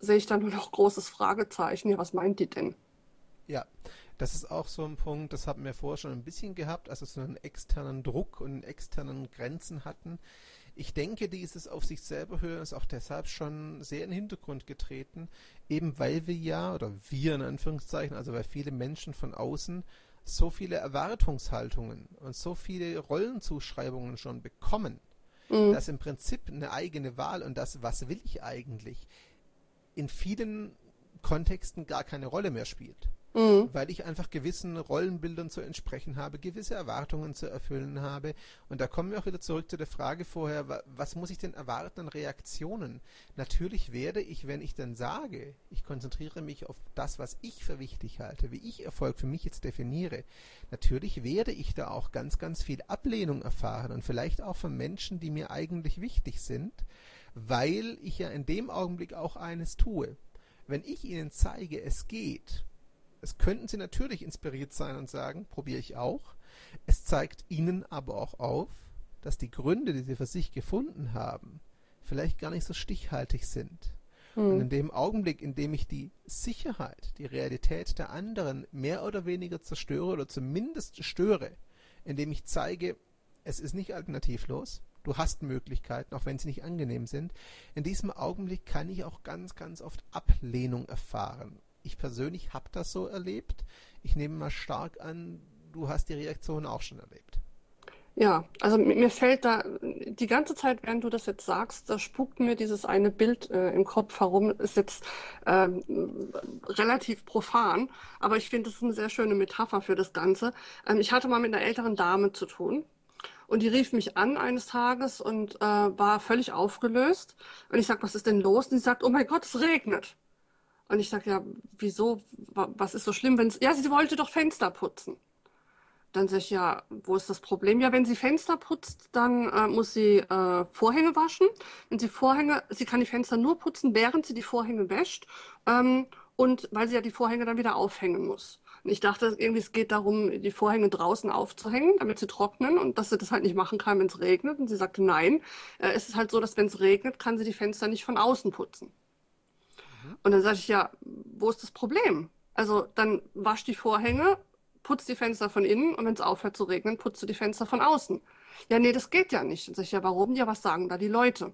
sehe ich dann nur noch großes Fragezeichen. Ja, was meint die denn? Ja, das ist auch so ein Punkt, das haben wir vorher schon ein bisschen gehabt, als wir so einen externen Druck und externen Grenzen hatten. Ich denke, dieses auf sich selber hören ist auch deshalb schon sehr in den Hintergrund getreten, eben weil wir ja, oder wir in Anführungszeichen, also weil viele Menschen von außen so viele Erwartungshaltungen und so viele Rollenzuschreibungen schon bekommen, Mhm. dass im Prinzip eine eigene Wahl und das, was will ich eigentlich, in vielen Kontexten gar keine Rolle mehr spielt. Mhm. Weil ich einfach gewissen Rollenbildern zu entsprechen habe, gewisse Erwartungen zu erfüllen habe. Und da kommen wir auch wieder zurück zu der Frage vorher, wa- was muss ich denn erwarten an Reaktionen? Natürlich werde ich, wenn ich dann sage, ich konzentriere mich auf das, was ich für wichtig halte, wie ich Erfolg für mich jetzt definiere, natürlich werde ich da auch ganz, ganz viel Ablehnung erfahren und vielleicht auch von Menschen, die mir eigentlich wichtig sind, weil ich ja in dem Augenblick auch eines tue. Wenn ich ihnen zeige, es geht, es könnten sie natürlich inspiriert sein und sagen, probiere ich auch. Es zeigt ihnen aber auch auf, dass die Gründe, die sie für sich gefunden haben, vielleicht gar nicht so stichhaltig sind. Und Mhm. in dem Augenblick, in dem ich die Sicherheit, die Realität der anderen mehr oder weniger zerstöre oder zumindest störe, indem ich zeige, es ist nicht alternativlos, du hast Möglichkeiten, auch wenn sie nicht angenehm sind, in diesem Augenblick kann ich auch ganz, ganz oft Ablehnung erfahren. Ich persönlich habe das so erlebt. Ich nehme mal stark an, du hast die Reaktion auch schon erlebt. Ja, also mi- mir fällt da die ganze Zeit, während du das jetzt sagst, da spukt mir dieses eine Bild äh, im Kopf herum. Ist jetzt ähm, relativ profan, aber ich finde, es ist eine sehr schöne Metapher für das Ganze. Ähm, ich hatte mal mit einer älteren Dame zu tun und die rief mich an eines Tages und äh, war völlig aufgelöst. Und ich sag, was ist denn los? Und sie sagt, oh mein Gott, es regnet. Und ich sag, ja, wieso? Wa- Was ist so schlimm, wenn es... Ja, sie wollte doch Fenster putzen. Dann sag ich, ja, wo ist das Problem? Ja, wenn sie Fenster putzt, dann äh, muss sie äh, Vorhänge waschen. Wenn sie Vorhänge, sie kann die Fenster nur putzen, während sie die Vorhänge wäscht. Ähm, und weil sie ja die Vorhänge dann wieder aufhängen muss. Und ich dachte irgendwie, es geht darum, die Vorhänge draußen aufzuhängen, damit sie trocknen und dass sie das halt nicht machen kann, wenn es regnet. Und sie sagte, nein, äh, es ist halt so, dass wenn es regnet, kann sie die Fenster nicht von außen putzen. Mhm. Und dann sage ich, ja, wo ist das Problem? Also dann wasch die Vorhänge, putz die Fenster von innen und wenn es aufhört zu regnen, putzt du die Fenster von außen. Ja, nee, das geht ja nicht. Dann sag ich, ja, warum? Ja, was sagen da die Leute?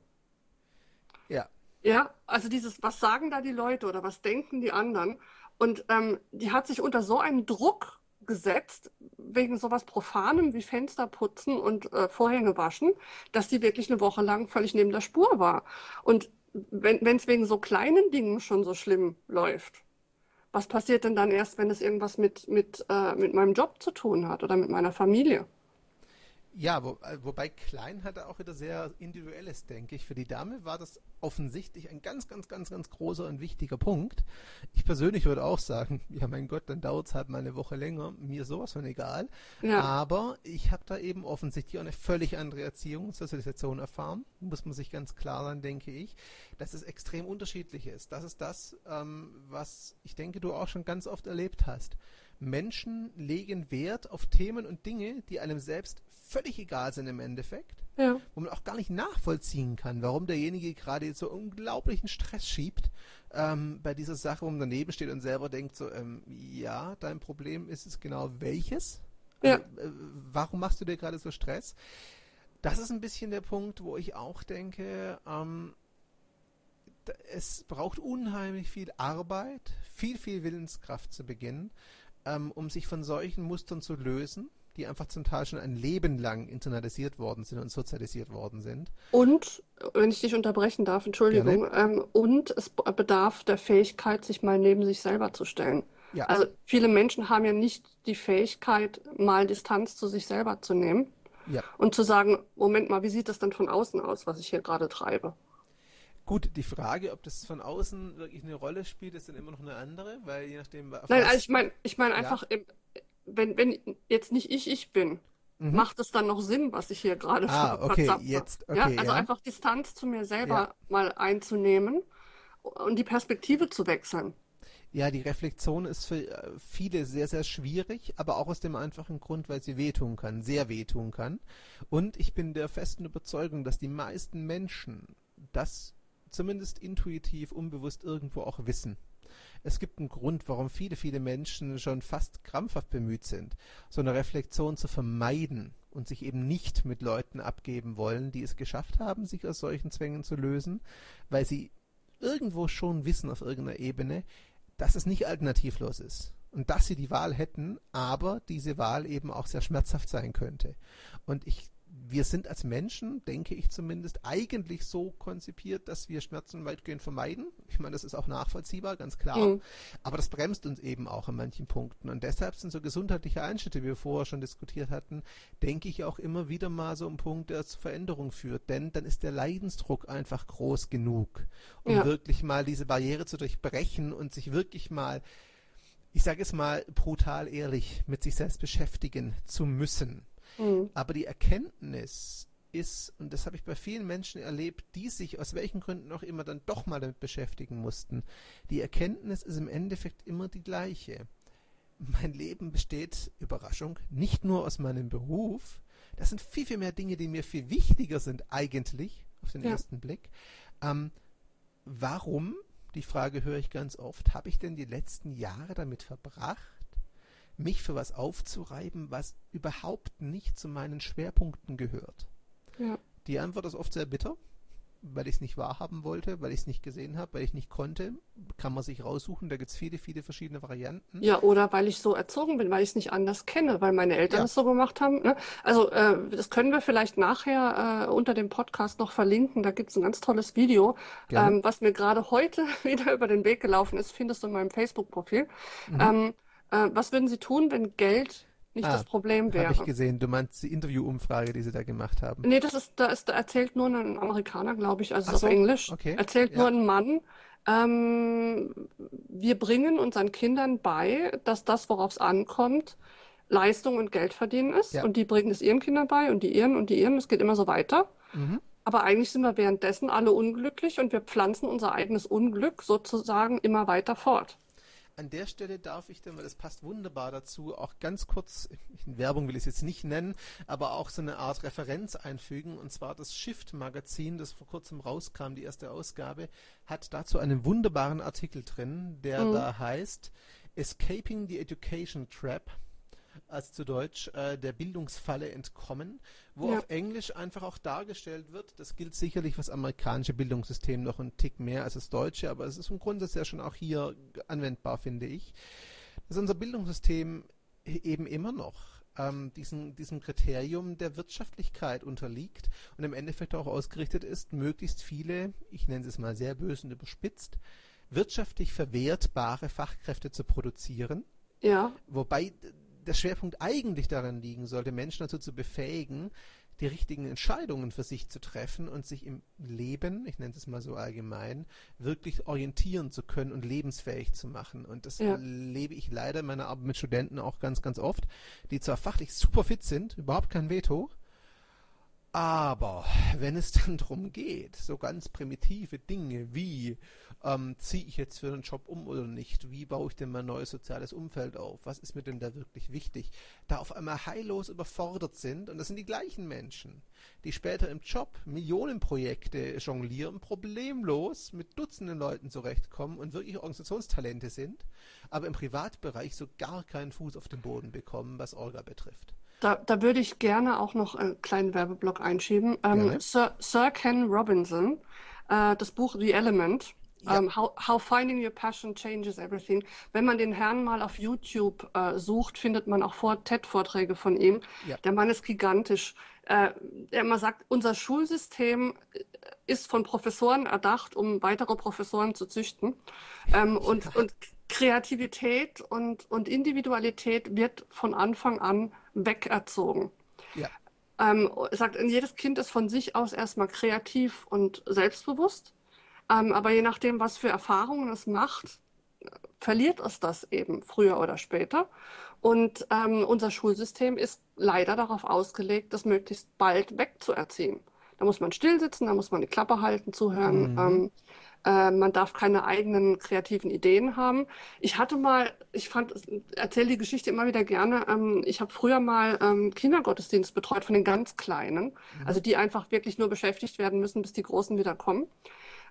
Ja, Ja, also dieses, was sagen da die Leute oder was denken die anderen? Und ähm, die hat sich unter so einen Druck gesetzt, wegen sowas Profanem wie Fenster putzen und äh, Vorhänge waschen, dass die wirklich eine Woche lang völlig neben der Spur war. Und wenn wenn es wegen so kleinen Dingen schon so schlimm läuft, was passiert denn dann erst, wenn es irgendwas mit, mit, äh, mit meinem Job zu tun hat oder mit meiner Familie? ja, wo, äh, wobei klein hatte auch wieder sehr individuelles, denke ich. Für die Dame war das offensichtlich ein ganz, ganz, ganz, ganz großer und wichtiger Punkt. Ich persönlich würde auch sagen, ja mein Gott, dann dauert es halt mal eine Woche länger, mir sowas von egal. Ja, Aber ich habe da eben offensichtlich auch eine völlig andere Erziehung, Sozialisation erfahren, muss man sich ganz klar sein, denke ich, dass es extrem unterschiedlich ist. Das ist das, ähm, was ich denke, du auch schon ganz oft erlebt hast. Menschen legen Wert auf Themen und Dinge, die einem selbst völlig egal sind im Endeffekt, ja, wo man auch gar nicht nachvollziehen kann, warum derjenige gerade jetzt so unglaublichen Stress schiebt ähm, bei dieser Sache, wo man daneben steht und selber denkt so, ähm, ja, dein Problem ist es genau welches? Also ja, äh, warum machst du dir gerade so Stress? Das ist ein bisschen der Punkt, wo ich auch denke, ähm, d- es braucht unheimlich viel Arbeit, viel, viel Willenskraft zu beginnen, ähm, um sich von solchen Mustern zu lösen, die einfach zum Teil schon ein Leben lang internalisiert worden sind und sozialisiert worden sind. Und, wenn ich dich unterbrechen darf, Gerne. Entschuldigung, ähm, und es b- bedarf der Fähigkeit, sich mal neben sich selber zu stellen. Ja, Also viele Menschen haben ja nicht die Fähigkeit, mal Distanz zu sich selber zu nehmen ja. und zu sagen, Moment mal, wie sieht das denn von außen aus, was ich hier gerade treibe? Gut, die Frage, ob das von außen wirklich eine Rolle spielt, ist dann immer noch eine andere, weil je nachdem, auf Nein, also was. ich meine, ich meine Ja. einfach, im- wenn, wenn jetzt nicht ich ich bin, Mhm. macht es dann noch Sinn, was ich hier gerade ver Ah, okay, verzapfe? jetzt, Ja, okay, also ja. einfach Distanz zu mir Ja. selber mal einzunehmen und die Perspektive zu wechseln. Ja, die Reflexion ist für äh, viele sehr, sehr schwierig, aber auch aus dem einfachen Grund, weil sie wehtun kann, sehr wehtun kann. Und ich bin der festen Überzeugung, dass die meisten Menschen das zumindest intuitiv, unbewusst irgendwo auch wissen. Es gibt einen Grund, warum viele, viele Menschen schon fast krampfhaft bemüht sind, so eine Reflexion zu vermeiden und sich eben nicht mit Leuten abgeben wollen, die es geschafft haben, sich aus solchen Zwängen zu lösen, weil sie irgendwo schon wissen auf irgendeiner Ebene, dass es nicht alternativlos ist und dass sie die Wahl hätten, aber diese Wahl eben auch sehr schmerzhaft sein könnte. Und ich Wir sind als Menschen, denke ich zumindest, eigentlich so konzipiert, dass wir Schmerzen weitgehend vermeiden. Ich meine, das ist auch nachvollziehbar, ganz klar. Mhm. Aber das bremst uns eben auch an manchen Punkten. Und deshalb sind so gesundheitliche Einschnitte, wie wir vorher schon diskutiert hatten, denke ich auch immer wieder mal so ein Punkt, der zur Veränderung führt. Denn dann ist der Leidensdruck einfach groß genug, um ja. wirklich mal diese Barriere zu durchbrechen und sich wirklich mal, ich sage es mal brutal ehrlich, mit sich selbst beschäftigen zu müssen. Mhm. Aber die Erkenntnis ist, und das habe ich bei vielen Menschen erlebt, die sich aus welchen Gründen auch immer dann doch mal damit beschäftigen mussten, die Erkenntnis ist im Endeffekt immer die gleiche. Mein Leben besteht, Überraschung, nicht nur aus meinem Beruf. Das sind viel, viel mehr Dinge, die mir viel wichtiger sind eigentlich, auf den ja. ersten Blick. Ähm, warum, die Frage höre ich ganz oft, habe ich denn die letzten Jahre damit verbracht, mich für was aufzureiben, was überhaupt nicht zu meinen Schwerpunkten gehört? Ja. Die Antwort ist oft sehr bitter, weil ich es nicht wahrhaben wollte, weil ich es nicht gesehen habe, weil ich nicht konnte. Kann man sich raussuchen, da gibt es viele, viele verschiedene Varianten. Ja, oder weil ich so erzogen bin, weil ich es nicht anders kenne, weil meine Eltern ja. es so gemacht haben. Ne? Also äh, das können wir vielleicht nachher äh, unter dem Podcast noch verlinken. Da gibt es ein ganz tolles Video, ähm, was mir gerade heute wieder über den Weg gelaufen ist, findest du in meinem Facebook-Profil. Mhm. Ähm, Was würden Sie tun, wenn Geld nicht ah, das Problem wäre? Habe ich gesehen. Du meinst die Interviewumfrage, die Sie da gemacht haben? Nee, das ist, da ist, da erzählt nur ein Amerikaner, glaube ich, also Ach so, auf Englisch. Okay. Erzählt ja. nur ein Mann. Ähm, wir bringen unseren Kindern bei, dass das, worauf es ankommt, Leistung und Geld verdienen ist. Ja. Und die bringen es ihren Kindern bei und die ihren und die ihren. Es geht immer so weiter. Mhm. Aber eigentlich sind wir währenddessen alle unglücklich und wir pflanzen unser eigenes Unglück sozusagen immer weiter fort. An der Stelle darf ich dann, weil das passt wunderbar dazu, auch ganz kurz, in Werbung will ich es jetzt nicht nennen, aber auch so eine Art Referenz einfügen. Und zwar das Shift-Magazin, das vor kurzem rauskam, die erste Ausgabe, hat dazu einen wunderbaren Artikel drin, der mhm. da heißt Escaping the Education Trap, also zu Deutsch äh, der Bildungsfalle entkommen, wo ja. auf Englisch einfach auch dargestellt wird, das gilt sicherlich für das amerikanische Bildungssystem noch einen Tick mehr als das deutsche, aber es ist im Grunde ja schon auch hier anwendbar, finde ich, dass unser Bildungssystem eben immer noch ähm, diesen, diesem Kriterium der Wirtschaftlichkeit unterliegt und im Endeffekt auch ausgerichtet ist, möglichst viele, ich nenne es mal sehr böse und überspitzt, wirtschaftlich verwertbare Fachkräfte zu produzieren. Ja. Wobei der Schwerpunkt eigentlich darin liegen sollte, Menschen dazu zu befähigen, die richtigen Entscheidungen für sich zu treffen und sich im Leben, ich nenne es mal so allgemein, wirklich orientieren zu können und lebensfähig zu machen. Und das ja. erlebe ich leider in meiner Arbeit mit Studenten auch ganz, ganz oft, die zwar fachlich super fit sind, überhaupt kein Veto, aber wenn es dann darum geht, so ganz primitive Dinge wie, ähm, ziehe ich jetzt für einen Job um oder nicht, wie baue ich denn mein neues soziales Umfeld auf, was ist mir denn da wirklich wichtig, da auf einmal heillos überfordert sind, und das sind die gleichen Menschen, die später im Job Millionenprojekte jonglieren, problemlos mit Dutzenden Leuten zurechtkommen und wirklich Organisationstalente sind, aber im Privatbereich so gar keinen Fuß auf den Boden bekommen, was Orga betrifft. Da, da würde ich gerne auch noch einen kleinen Werbeblock einschieben. Ähm, Sir, Sir Ken Robinson, äh, das Buch The Element, ja. um, how, how Finding Your Passion Changes Everything. Wenn man den Herrn mal auf YouTube äh, sucht, findet man auch vor T E D-Vorträge von ihm. Ja. Der Mann ist gigantisch. Äh, er immer sagt, unser Schulsystem ist von Professoren erdacht, um weitere Professoren zu züchten. Ähm, und, und Kreativität und, und Individualität wird von Anfang an wegerzogen. Ja. Ähm, er sagt, jedes Kind ist von sich aus erstmal kreativ und selbstbewusst, ähm, aber je nachdem, was für Erfahrungen es macht, verliert es das eben früher oder später. Und ähm, unser Schulsystem ist leider darauf ausgelegt, das möglichst bald wegzuerziehen. Da muss man still sitzen, da muss man die Klappe halten, zuhören. Mhm. Ähm, äh, man darf keine eigenen kreativen Ideen haben. Ich hatte mal, ich fand, erzähle die Geschichte immer wieder gerne, ähm, ich habe früher mal ähm, Kindergottesdienst betreut von den ganz Kleinen, mhm. also die einfach wirklich nur beschäftigt werden müssen, bis die Großen wieder kommen.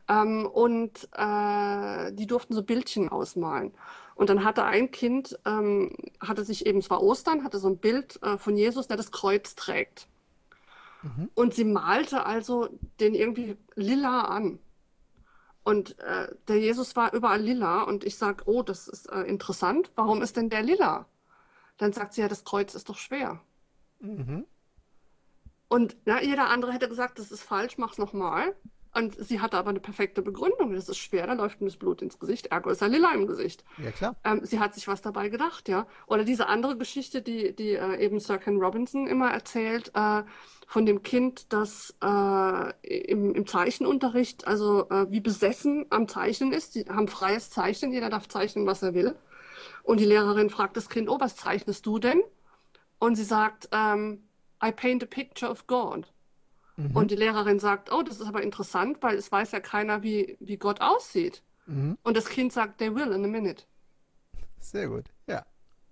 Ähm, und äh, die durften so Bildchen ausmalen. Und dann hatte ein Kind, ähm, hatte sich eben, es war Ostern, hatte so ein Bild äh, von Jesus, der das Kreuz trägt. Mhm. Und sie malte also den irgendwie lila an. Und äh, der Jesus war überall lila. Und ich sag, oh, das ist äh, interessant. Warum ist denn der lila? Dann sagt sie, ja, das Kreuz ist doch schwer. Mhm. Und ja, jeder andere hätte gesagt, das ist falsch, mach's nochmal. Und sie hatte aber eine perfekte Begründung. Das ist schwer, da läuft ihm das Blut ins Gesicht, ergo ist er lila im Gesicht. Ja, klar. Ähm, sie hat sich was dabei gedacht, ja. Oder diese andere Geschichte, die, die äh, eben Sir Ken Robinson immer erzählt, äh, von dem Kind, das äh, im, im Zeichenunterricht, also äh, wie besessen am Zeichnen ist. Sie haben freies Zeichnen, jeder darf zeichnen, was er will. Und die Lehrerin fragt das Kind, oh, was zeichnest du denn? Und sie sagt, ähm, I paint a picture of God. Mhm. Und die Lehrerin sagt, oh, das ist aber interessant, weil es weiß ja keiner, wie, wie Gott aussieht. Mhm. Und das Kind sagt, they will in a minute. Sehr gut. Ja.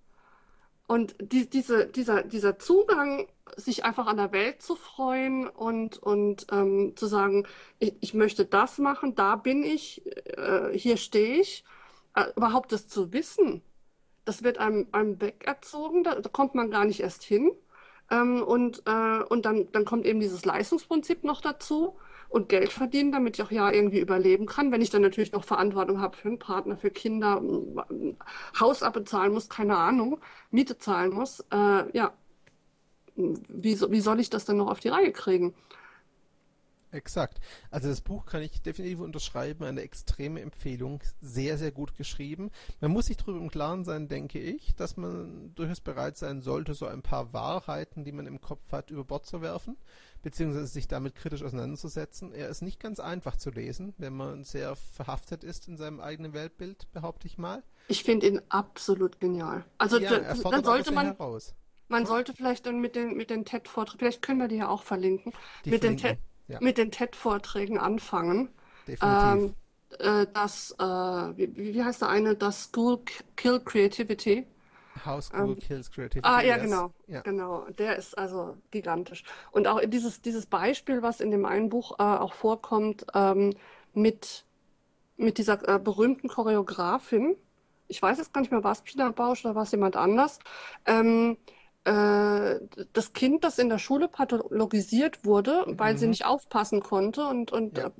Und die, diese, dieser, dieser Zugang, sich einfach an der Welt zu freuen und, und ähm, zu sagen, ich, ich möchte das machen, da bin ich, äh, hier stehe ich, äh, überhaupt das zu wissen, das wird einem, einem wegerzogen, da, da kommt man gar nicht erst hin. Ähm, und äh, und dann, dann kommt eben dieses Leistungsprinzip noch dazu und Geld verdienen, damit ich auch ja irgendwie überleben kann. Wenn ich dann natürlich noch Verantwortung habe für einen Partner, für Kinder, m- Haus abbezahlen muss, keine Ahnung, Miete zahlen muss, äh, ja, wie, so, wie soll ich das denn noch auf die Reihe kriegen? Exakt. Also das Buch kann ich definitiv unterschreiben, eine extreme Empfehlung, sehr, sehr gut geschrieben. Man muss sich darüber im Klaren sein, denke ich, dass man durchaus bereit sein sollte, so ein paar Wahrheiten, die man im Kopf hat, über Bord zu werfen, beziehungsweise sich damit kritisch auseinanderzusetzen. Er ist nicht ganz einfach zu lesen, wenn man sehr verhaftet ist in seinem eigenen Weltbild, behaupte ich mal. Ich finde ihn absolut genial. Also Ja, d- er dann fordert aber sollte sehr man, heraus. man Hm? sollte vielleicht dann mit den, mit den TED-Vorträgen, vielleicht können wir die ja auch verlinken, Die mit den verlinken. TED, Ja, mit den TED-Vorträgen anfangen. definitiv. Ähm, äh, das, äh, wie, wie heißt der eine? Das School Kill Creativity. How School Ähm, Kills ah, Creativity, ja, yes. genau, Ja. genau. Der ist also gigantisch. Und auch dieses, dieses Beispiel, was in dem einen Buch äh, auch vorkommt, ähm, mit, mit dieser äh, berühmten Choreografin. Ich weiß jetzt gar nicht mehr, war es Pina Bausch oder war es jemand anders? Ähm, äh, Das Kind, das in der Schule pathologisiert wurde, weil sie Mhm. nicht aufpassen konnte und, und Ja. äh,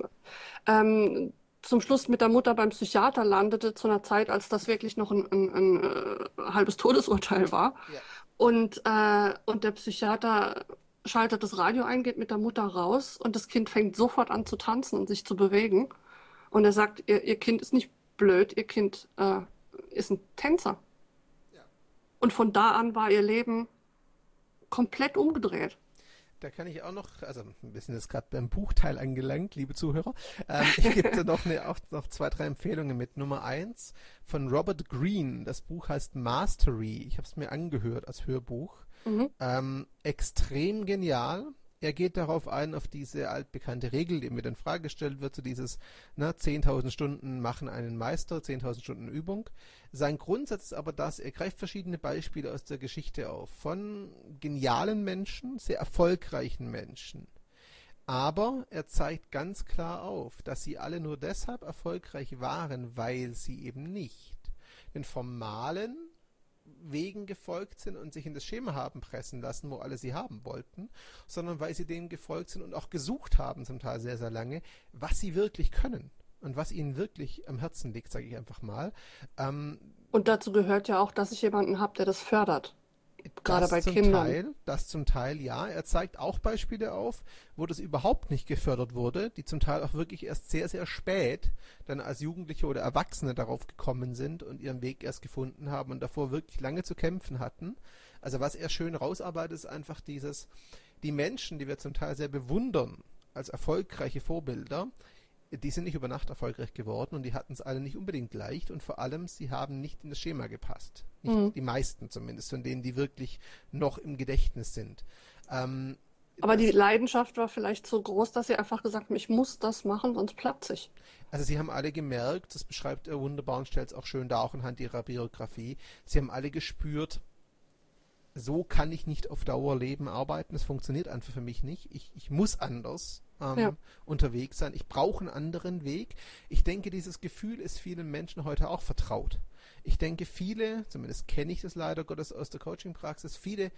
ähm, zum Schluss mit der Mutter beim Psychiater landete, zu einer Zeit, als das wirklich noch ein, ein, ein äh, halbes Todesurteil war. Ja. Und, äh, und der Psychiater schaltet das Radio ein, geht mit der Mutter raus und das Kind fängt sofort an zu tanzen und sich zu bewegen. Und er sagt, ihr, ihr Kind ist nicht blöd, ihr Kind äh, ist ein Tänzer. Ja. Und von da an war ihr Leben komplett umgedreht. Da kann ich auch noch, also wir sind jetzt gerade beim Buchteil angelangt, liebe Zuhörer. Ähm, ich gebe da noch, eine, auch noch zwei, drei Empfehlungen mit. Nummer eins von Robert Greene. Das Buch heißt Mastery. Ich habe es mir angehört als Hörbuch. Mhm. Ähm, extrem genial. Er geht darauf ein, auf diese altbekannte Regel, die mir dann Frage gestellt wird, so dieses, ne, zehntausend Stunden machen einen Meister, zehntausend Stunden Übung. Sein Grundsatz ist aber das, er greift verschiedene Beispiele aus der Geschichte auf, von genialen Menschen, sehr erfolgreichen Menschen. Aber er zeigt ganz klar auf, dass sie alle nur deshalb erfolgreich waren, weil sie eben nicht den formalen Wegen gefolgt sind und sich in das Schema haben pressen lassen, wo alle sie haben wollten, sondern weil sie dem gefolgt sind und auch gesucht haben, zum Teil sehr, sehr lange, was sie wirklich können und was ihnen wirklich am Herzen liegt, sage ich einfach mal. Ähm, Und dazu gehört ja auch, dass ich jemanden habe, der das fördert. Gerade Das bei zum Kindern. Teil, das zum Teil, ja. Er zeigt auch Beispiele auf, wo das überhaupt nicht gefördert wurde, die zum Teil auch wirklich erst sehr, sehr spät dann als Jugendliche oder Erwachsene darauf gekommen sind und ihren Weg erst gefunden haben und davor wirklich lange zu kämpfen hatten. Also was er schön rausarbeitet, ist einfach dieses, die Menschen, die wir zum Teil sehr bewundern als erfolgreiche Vorbilder, die sind nicht über Nacht erfolgreich geworden und die hatten es alle nicht unbedingt leicht und vor allem, sie haben nicht in das Schema gepasst. Nicht Mhm. die meisten zumindest, von denen, die wirklich noch im Gedächtnis sind. Ähm, Aber die das, Leidenschaft war vielleicht so groß, dass sie einfach gesagt haben, ich muss das machen, sonst platze ich. also sie haben alle gemerkt, das beschreibt er wunderbar und stellt es auch schön dar, auch anhand ihrer Biografie, sie haben alle gespürt, so kann ich nicht auf Dauer leben, arbeiten, das funktioniert einfach für mich nicht. Ich, ich muss anders. ähm, Ja. unterwegs sein. Ich brauche einen anderen Weg. Ich denke, dieses Gefühl ist vielen Menschen heute auch vertraut. Ich denke, viele, zumindest kenne ich das leider Gottes aus der Coaching-Praxis, viele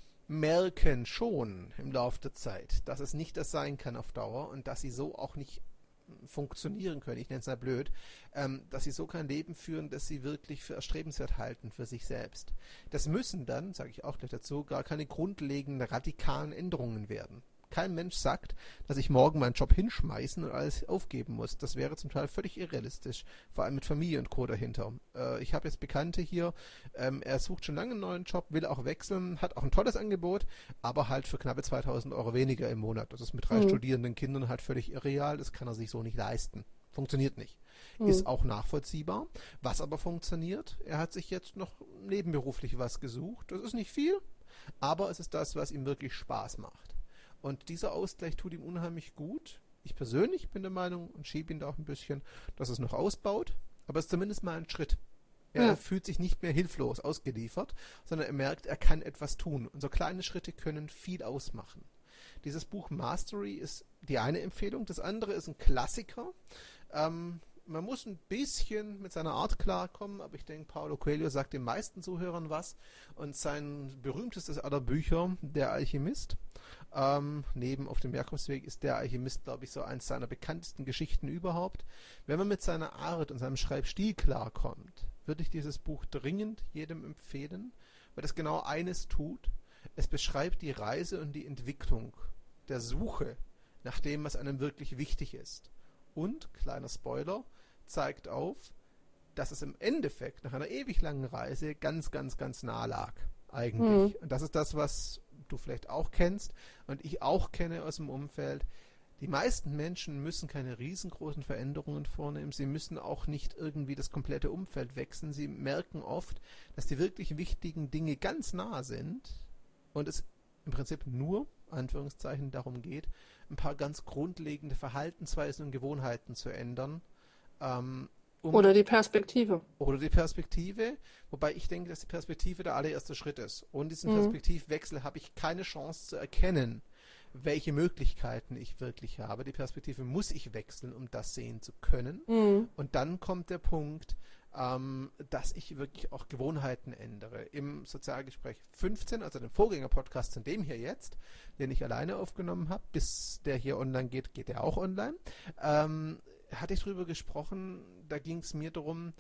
merken schon im Laufe der Zeit, dass es nicht das sein kann auf Dauer und dass sie so auch nicht funktionieren können, ich nenne es mal blöd, ähm, dass sie so kein Leben führen, das sie wirklich für erstrebenswert halten für sich selbst. Das müssen dann, sage ich auch gleich dazu, gar keine grundlegenden radikalen Änderungen werden. Kein Mensch sagt, dass ich morgen meinen Job hinschmeißen und alles aufgeben muss. Das wäre zum Teil völlig irrealistisch, vor allem mit Familie und Co. dahinter. Äh, ich habe jetzt Bekannte hier, ähm, er sucht schon lange einen neuen Job, will auch wechseln, hat auch ein tolles Angebot, aber halt für knappe zweitausend Euro weniger im Monat. Das ist mit drei Mhm. studierenden Kindern halt völlig irreal, das kann er sich so nicht leisten. Funktioniert nicht. Mhm. Ist auch nachvollziehbar. Was aber funktioniert, er hat sich jetzt noch nebenberuflich was gesucht. Das ist nicht viel, aber es ist das, was ihm wirklich Spaß macht. Und dieser Ausgleich tut ihm unheimlich gut. Ich persönlich bin der Meinung und schiebe ihn da auch ein bisschen, dass es noch ausbaut, aber es ist zumindest mal ein Schritt. Er Ja. fühlt sich nicht mehr hilflos ausgeliefert, sondern er merkt, er kann etwas tun. Und so kleine Schritte können viel ausmachen. Dieses Buch Mastery ist die eine Empfehlung. Das andere ist ein Klassiker. Ähm, man muss ein bisschen mit seiner Art klarkommen, aber ich denke, Paulo Coelho sagt den meisten Zuhörern was. Und sein berühmtestes aller Bücher, Der Alchemist, ähm, neben Auf dem Jakobsweg, ist Der Alchemist, glaube ich, so eins seiner bekanntesten Geschichten überhaupt. Wenn man mit seiner Art und seinem Schreibstil klarkommt, würde ich dieses Buch dringend jedem empfehlen, weil es genau eines tut. Es beschreibt die Reise und die Entwicklung der Suche nach dem, was einem wirklich wichtig ist. Und, kleiner Spoiler, zeigt auf, dass es im Endeffekt nach einer ewig langen Reise ganz, ganz, ganz nah lag. Eigentlich. Mhm. Und das ist das, was du vielleicht auch kennst und ich auch kenne aus dem Umfeld. Die meisten Menschen müssen keine riesengroßen Veränderungen vornehmen. Sie müssen auch nicht irgendwie das komplette Umfeld wechseln. Sie merken oft, dass die wirklich wichtigen Dinge ganz nah sind und es im Prinzip nur, Anführungszeichen, darum geht, ein paar ganz grundlegende Verhaltensweisen und Gewohnheiten zu ändern. Ähm, um Oder die Perspektive. oder die Perspektive, wobei ich denke, dass die Perspektive der allererste Schritt ist. Ohne diesen Mhm. Perspektivwechsel habe ich keine Chance zu erkennen, welche Möglichkeiten ich wirklich habe. Die Perspektive muss ich wechseln, um das sehen zu können. Mhm. Und dann kommt der Punkt, ähm, dass ich wirklich auch Gewohnheiten ändere. Im Sozialgespräch fünfzehn, also dem Vorgänger-Podcast zu dem hier jetzt, den ich alleine aufgenommen habe, bis der hier online geht, geht der auch online, ähm, hatte ich drüber gesprochen, da ging es mir darum,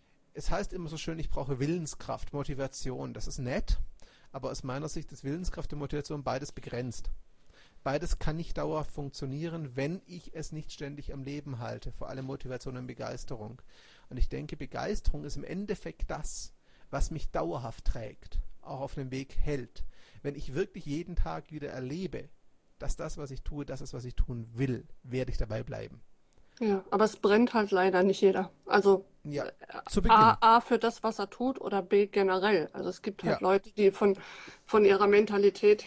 es heißt immer so schön, ich brauche Willenskraft, Motivation, das ist nett, aber aus meiner Sicht ist Willenskraft und Motivation beides begrenzt. Beides kann nicht dauerhaft funktionieren, wenn ich es nicht ständig am Leben halte, vor allem Motivation und Begeisterung. Und ich denke, Begeisterung ist im Endeffekt das, was mich dauerhaft trägt, auch auf dem Weg hält. Wenn ich wirklich jeden Tag wieder erlebe, dass das, was ich tue, das ist, was ich tun will, werde ich dabei bleiben. Ja, aber es brennt halt leider nicht jeder. Also Ja, äh, zu Beginn. A, A für das, was er tut, oder B generell. Also es gibt halt Ja. Leute, die von, von ihrer Mentalität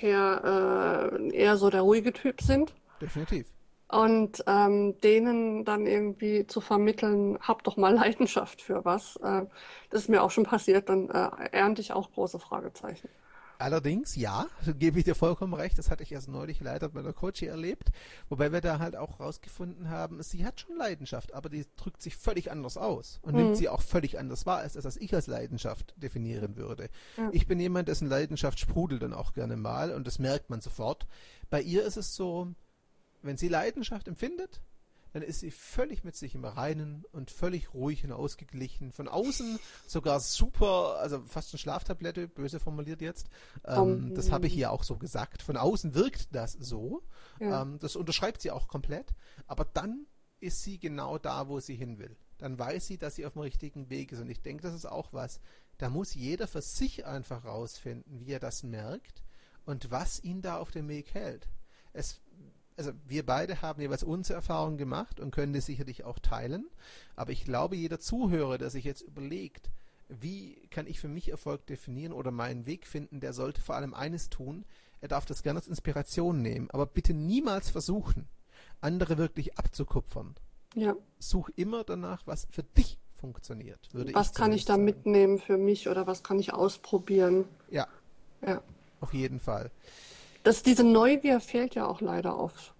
her äh, eher so der ruhige Typ sind. Definitiv. Und ähm, denen dann irgendwie zu vermitteln, hab doch mal Leidenschaft für was. Äh, das ist mir auch schon passiert, dann äh, ernte ich auch große Fragezeichen. Allerdings, ja, gebe ich dir vollkommen recht, das hatte ich erst neulich leider bei der Coachie erlebt, wobei wir da halt auch rausgefunden haben, sie hat schon Leidenschaft, aber die drückt sich völlig anders aus und Mhm. nimmt sie auch völlig anders wahr, als das, was ich als Leidenschaft definieren würde. Ja. Ich bin jemand, dessen Leidenschaft sprudelt dann auch gerne mal und das merkt man sofort. Bei ihr ist es so, wenn sie Leidenschaft empfindet, dann ist sie völlig mit sich im Reinen und völlig ruhig und ausgeglichen. Von außen sogar super, also fast eine Schlaftablette, böse formuliert jetzt. Ähm, Um, das habe ich ihr auch so gesagt. Von außen wirkt das so. Ja. Ähm, das unterschreibt sie auch komplett. Aber dann ist sie genau da, wo sie hin will. Dann weiß sie, dass sie auf dem richtigen Weg ist. Und ich denke, das ist auch was. Da muss jeder für sich einfach rausfinden, wie er das merkt und was ihn da auf dem Weg hält. Es Also wir beide haben jeweils unsere Erfahrungen gemacht und können das sicherlich auch teilen. Aber ich glaube, jeder Zuhörer, der sich jetzt überlegt, wie kann ich für mich Erfolg definieren oder meinen Weg finden, der sollte vor allem eines tun. Er darf das gerne als Inspiration nehmen, aber bitte niemals versuchen, andere wirklich abzukupfern. Ja. Such immer danach, was für dich funktioniert, würde ich Was kann ich zumindest da sagen. mitnehmen für mich oder was kann ich ausprobieren? Ja, Ja. auf jeden Fall. Das, diese Neugier fehlt ja auch leider oft.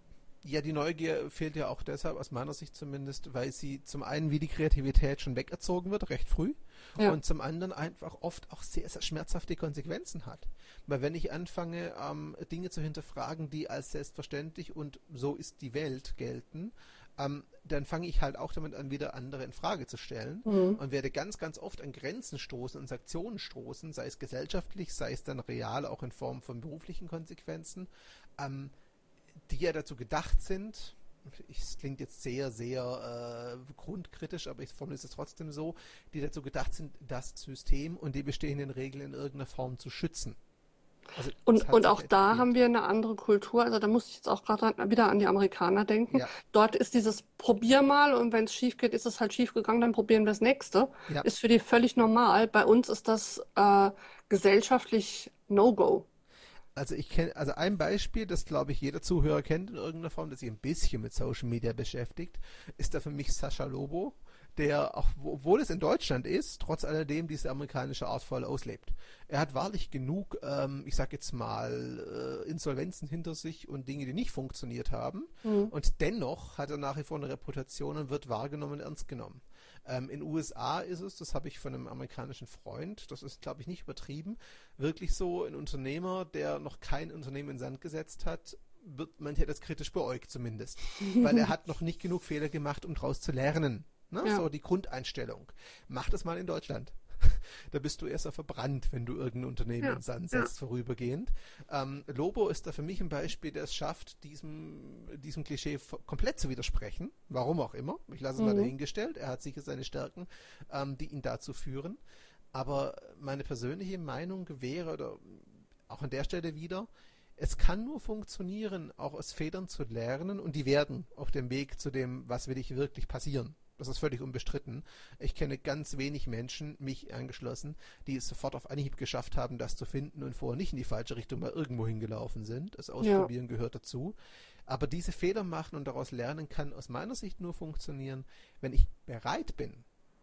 Ja, die Neugier fehlt ja auch deshalb, aus meiner Sicht zumindest, weil sie zum einen wie die Kreativität schon wegerzogen wird, recht früh, Ja. und zum anderen einfach oft auch sehr, sehr schmerzhafte Konsequenzen hat. Weil wenn ich anfange, ähm, Dinge zu hinterfragen, die als selbstverständlich und so ist die Welt gelten, ähm, dann fange ich halt auch damit an, wieder andere in Frage zu stellen Mhm. und werde ganz, ganz oft an Grenzen stoßen und Sanktionen stoßen, sei es gesellschaftlich, sei es dann real, auch in Form von beruflichen Konsequenzen, ähm, die ja dazu gedacht sind, es klingt jetzt sehr, sehr äh, grundkritisch, aber ich formuliere es trotzdem so, die dazu gedacht sind, das System und die bestehenden Regeln in irgendeiner Form zu schützen. Also es Und, hat und sich auch da haben etabliert. wir eine andere Kultur. Also da muss ich jetzt auch gerade an- wieder an die Amerikaner denken. Ja, Dort ist dieses Probier mal und wenn es schief geht, ist es halt schief gegangen, dann probieren wir das nächste. ja. Ist für die völlig normal. Bei uns ist das äh, gesellschaftlich No-Go. Also ich kenne, also ein Beispiel, das glaube ich jeder Zuhörer kennt in irgendeiner Form, das sich ein bisschen mit Social Media beschäftigt, ist da für mich Sascha Lobo, der, auch obwohl es in Deutschland ist, trotz alledem diese amerikanische Art voll auslebt. Er hat wahrlich genug, ähm, ich sag jetzt mal, äh, Insolvenzen hinter sich und Dinge, die nicht funktioniert haben. Mhm. Und dennoch hat er nach wie vor eine Reputation und wird wahrgenommen und ernst genommen. Ähm, in den U S A ist es, das habe ich von einem amerikanischen Freund, das ist, glaube ich, nicht übertrieben, wirklich so ein Unternehmer, der noch kein Unternehmen in Sand gesetzt hat, wird manchmal das kritisch beäugt zumindest. Weil er hat noch nicht genug Fehler gemacht, um daraus zu lernen. Ne? Ja. So die Grundeinstellung. Mach das mal in Deutschland. Da bist du erst mal verbrannt, wenn du irgendein Unternehmen Ja. in Sand Ja. setzt, vorübergehend. Ähm, Lobo ist da für mich ein Beispiel, der es schafft, diesem, diesem Klischee v- komplett zu widersprechen. Warum auch immer. Ich lasse es mal Mhm. dahingestellt. Er hat sicher seine Stärken, ähm, die ihn dazu führen. Aber meine persönliche Meinung wäre, oder auch an der Stelle wieder, es kann nur funktionieren, auch aus Fehlern zu lernen, und die werden auf dem Weg zu dem, was will ich wirklich passieren. Das ist völlig unbestritten. Ich kenne ganz wenig Menschen, mich eingeschlossen, die es sofort auf Anhieb geschafft haben, das zu finden und vorher nicht in die falsche Richtung mal irgendwo hingelaufen sind. Das Ausprobieren gehört dazu. Aber diese Fehler machen und daraus lernen kann aus meiner Sicht nur funktionieren, wenn ich bereit bin,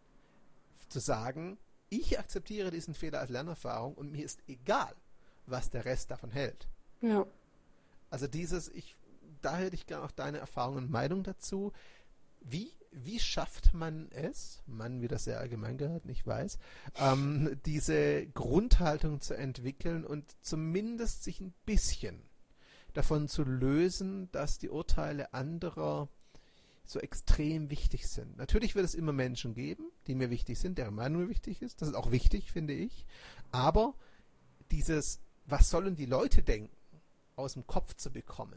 zu sagen, ich akzeptiere diesen Fehler als Lernerfahrung und mir ist egal, was der Rest davon hält. Ja. Also dieses, ich, da hätte ich gerne auch deine Erfahrung und Meinung dazu. Wie, wie schafft man es, Mann, wie das sehr allgemein gehalten, ich weiß, ähm, diese Grundhaltung zu entwickeln und zumindest sich ein bisschen davon zu lösen, dass die Urteile anderer so extrem wichtig sind. Natürlich wird es immer Menschen geben, die mir wichtig sind, deren Meinung mir wichtig ist. Das ist auch wichtig, finde ich. Aber dieses, was sollen die Leute denken, aus dem Kopf zu bekommen.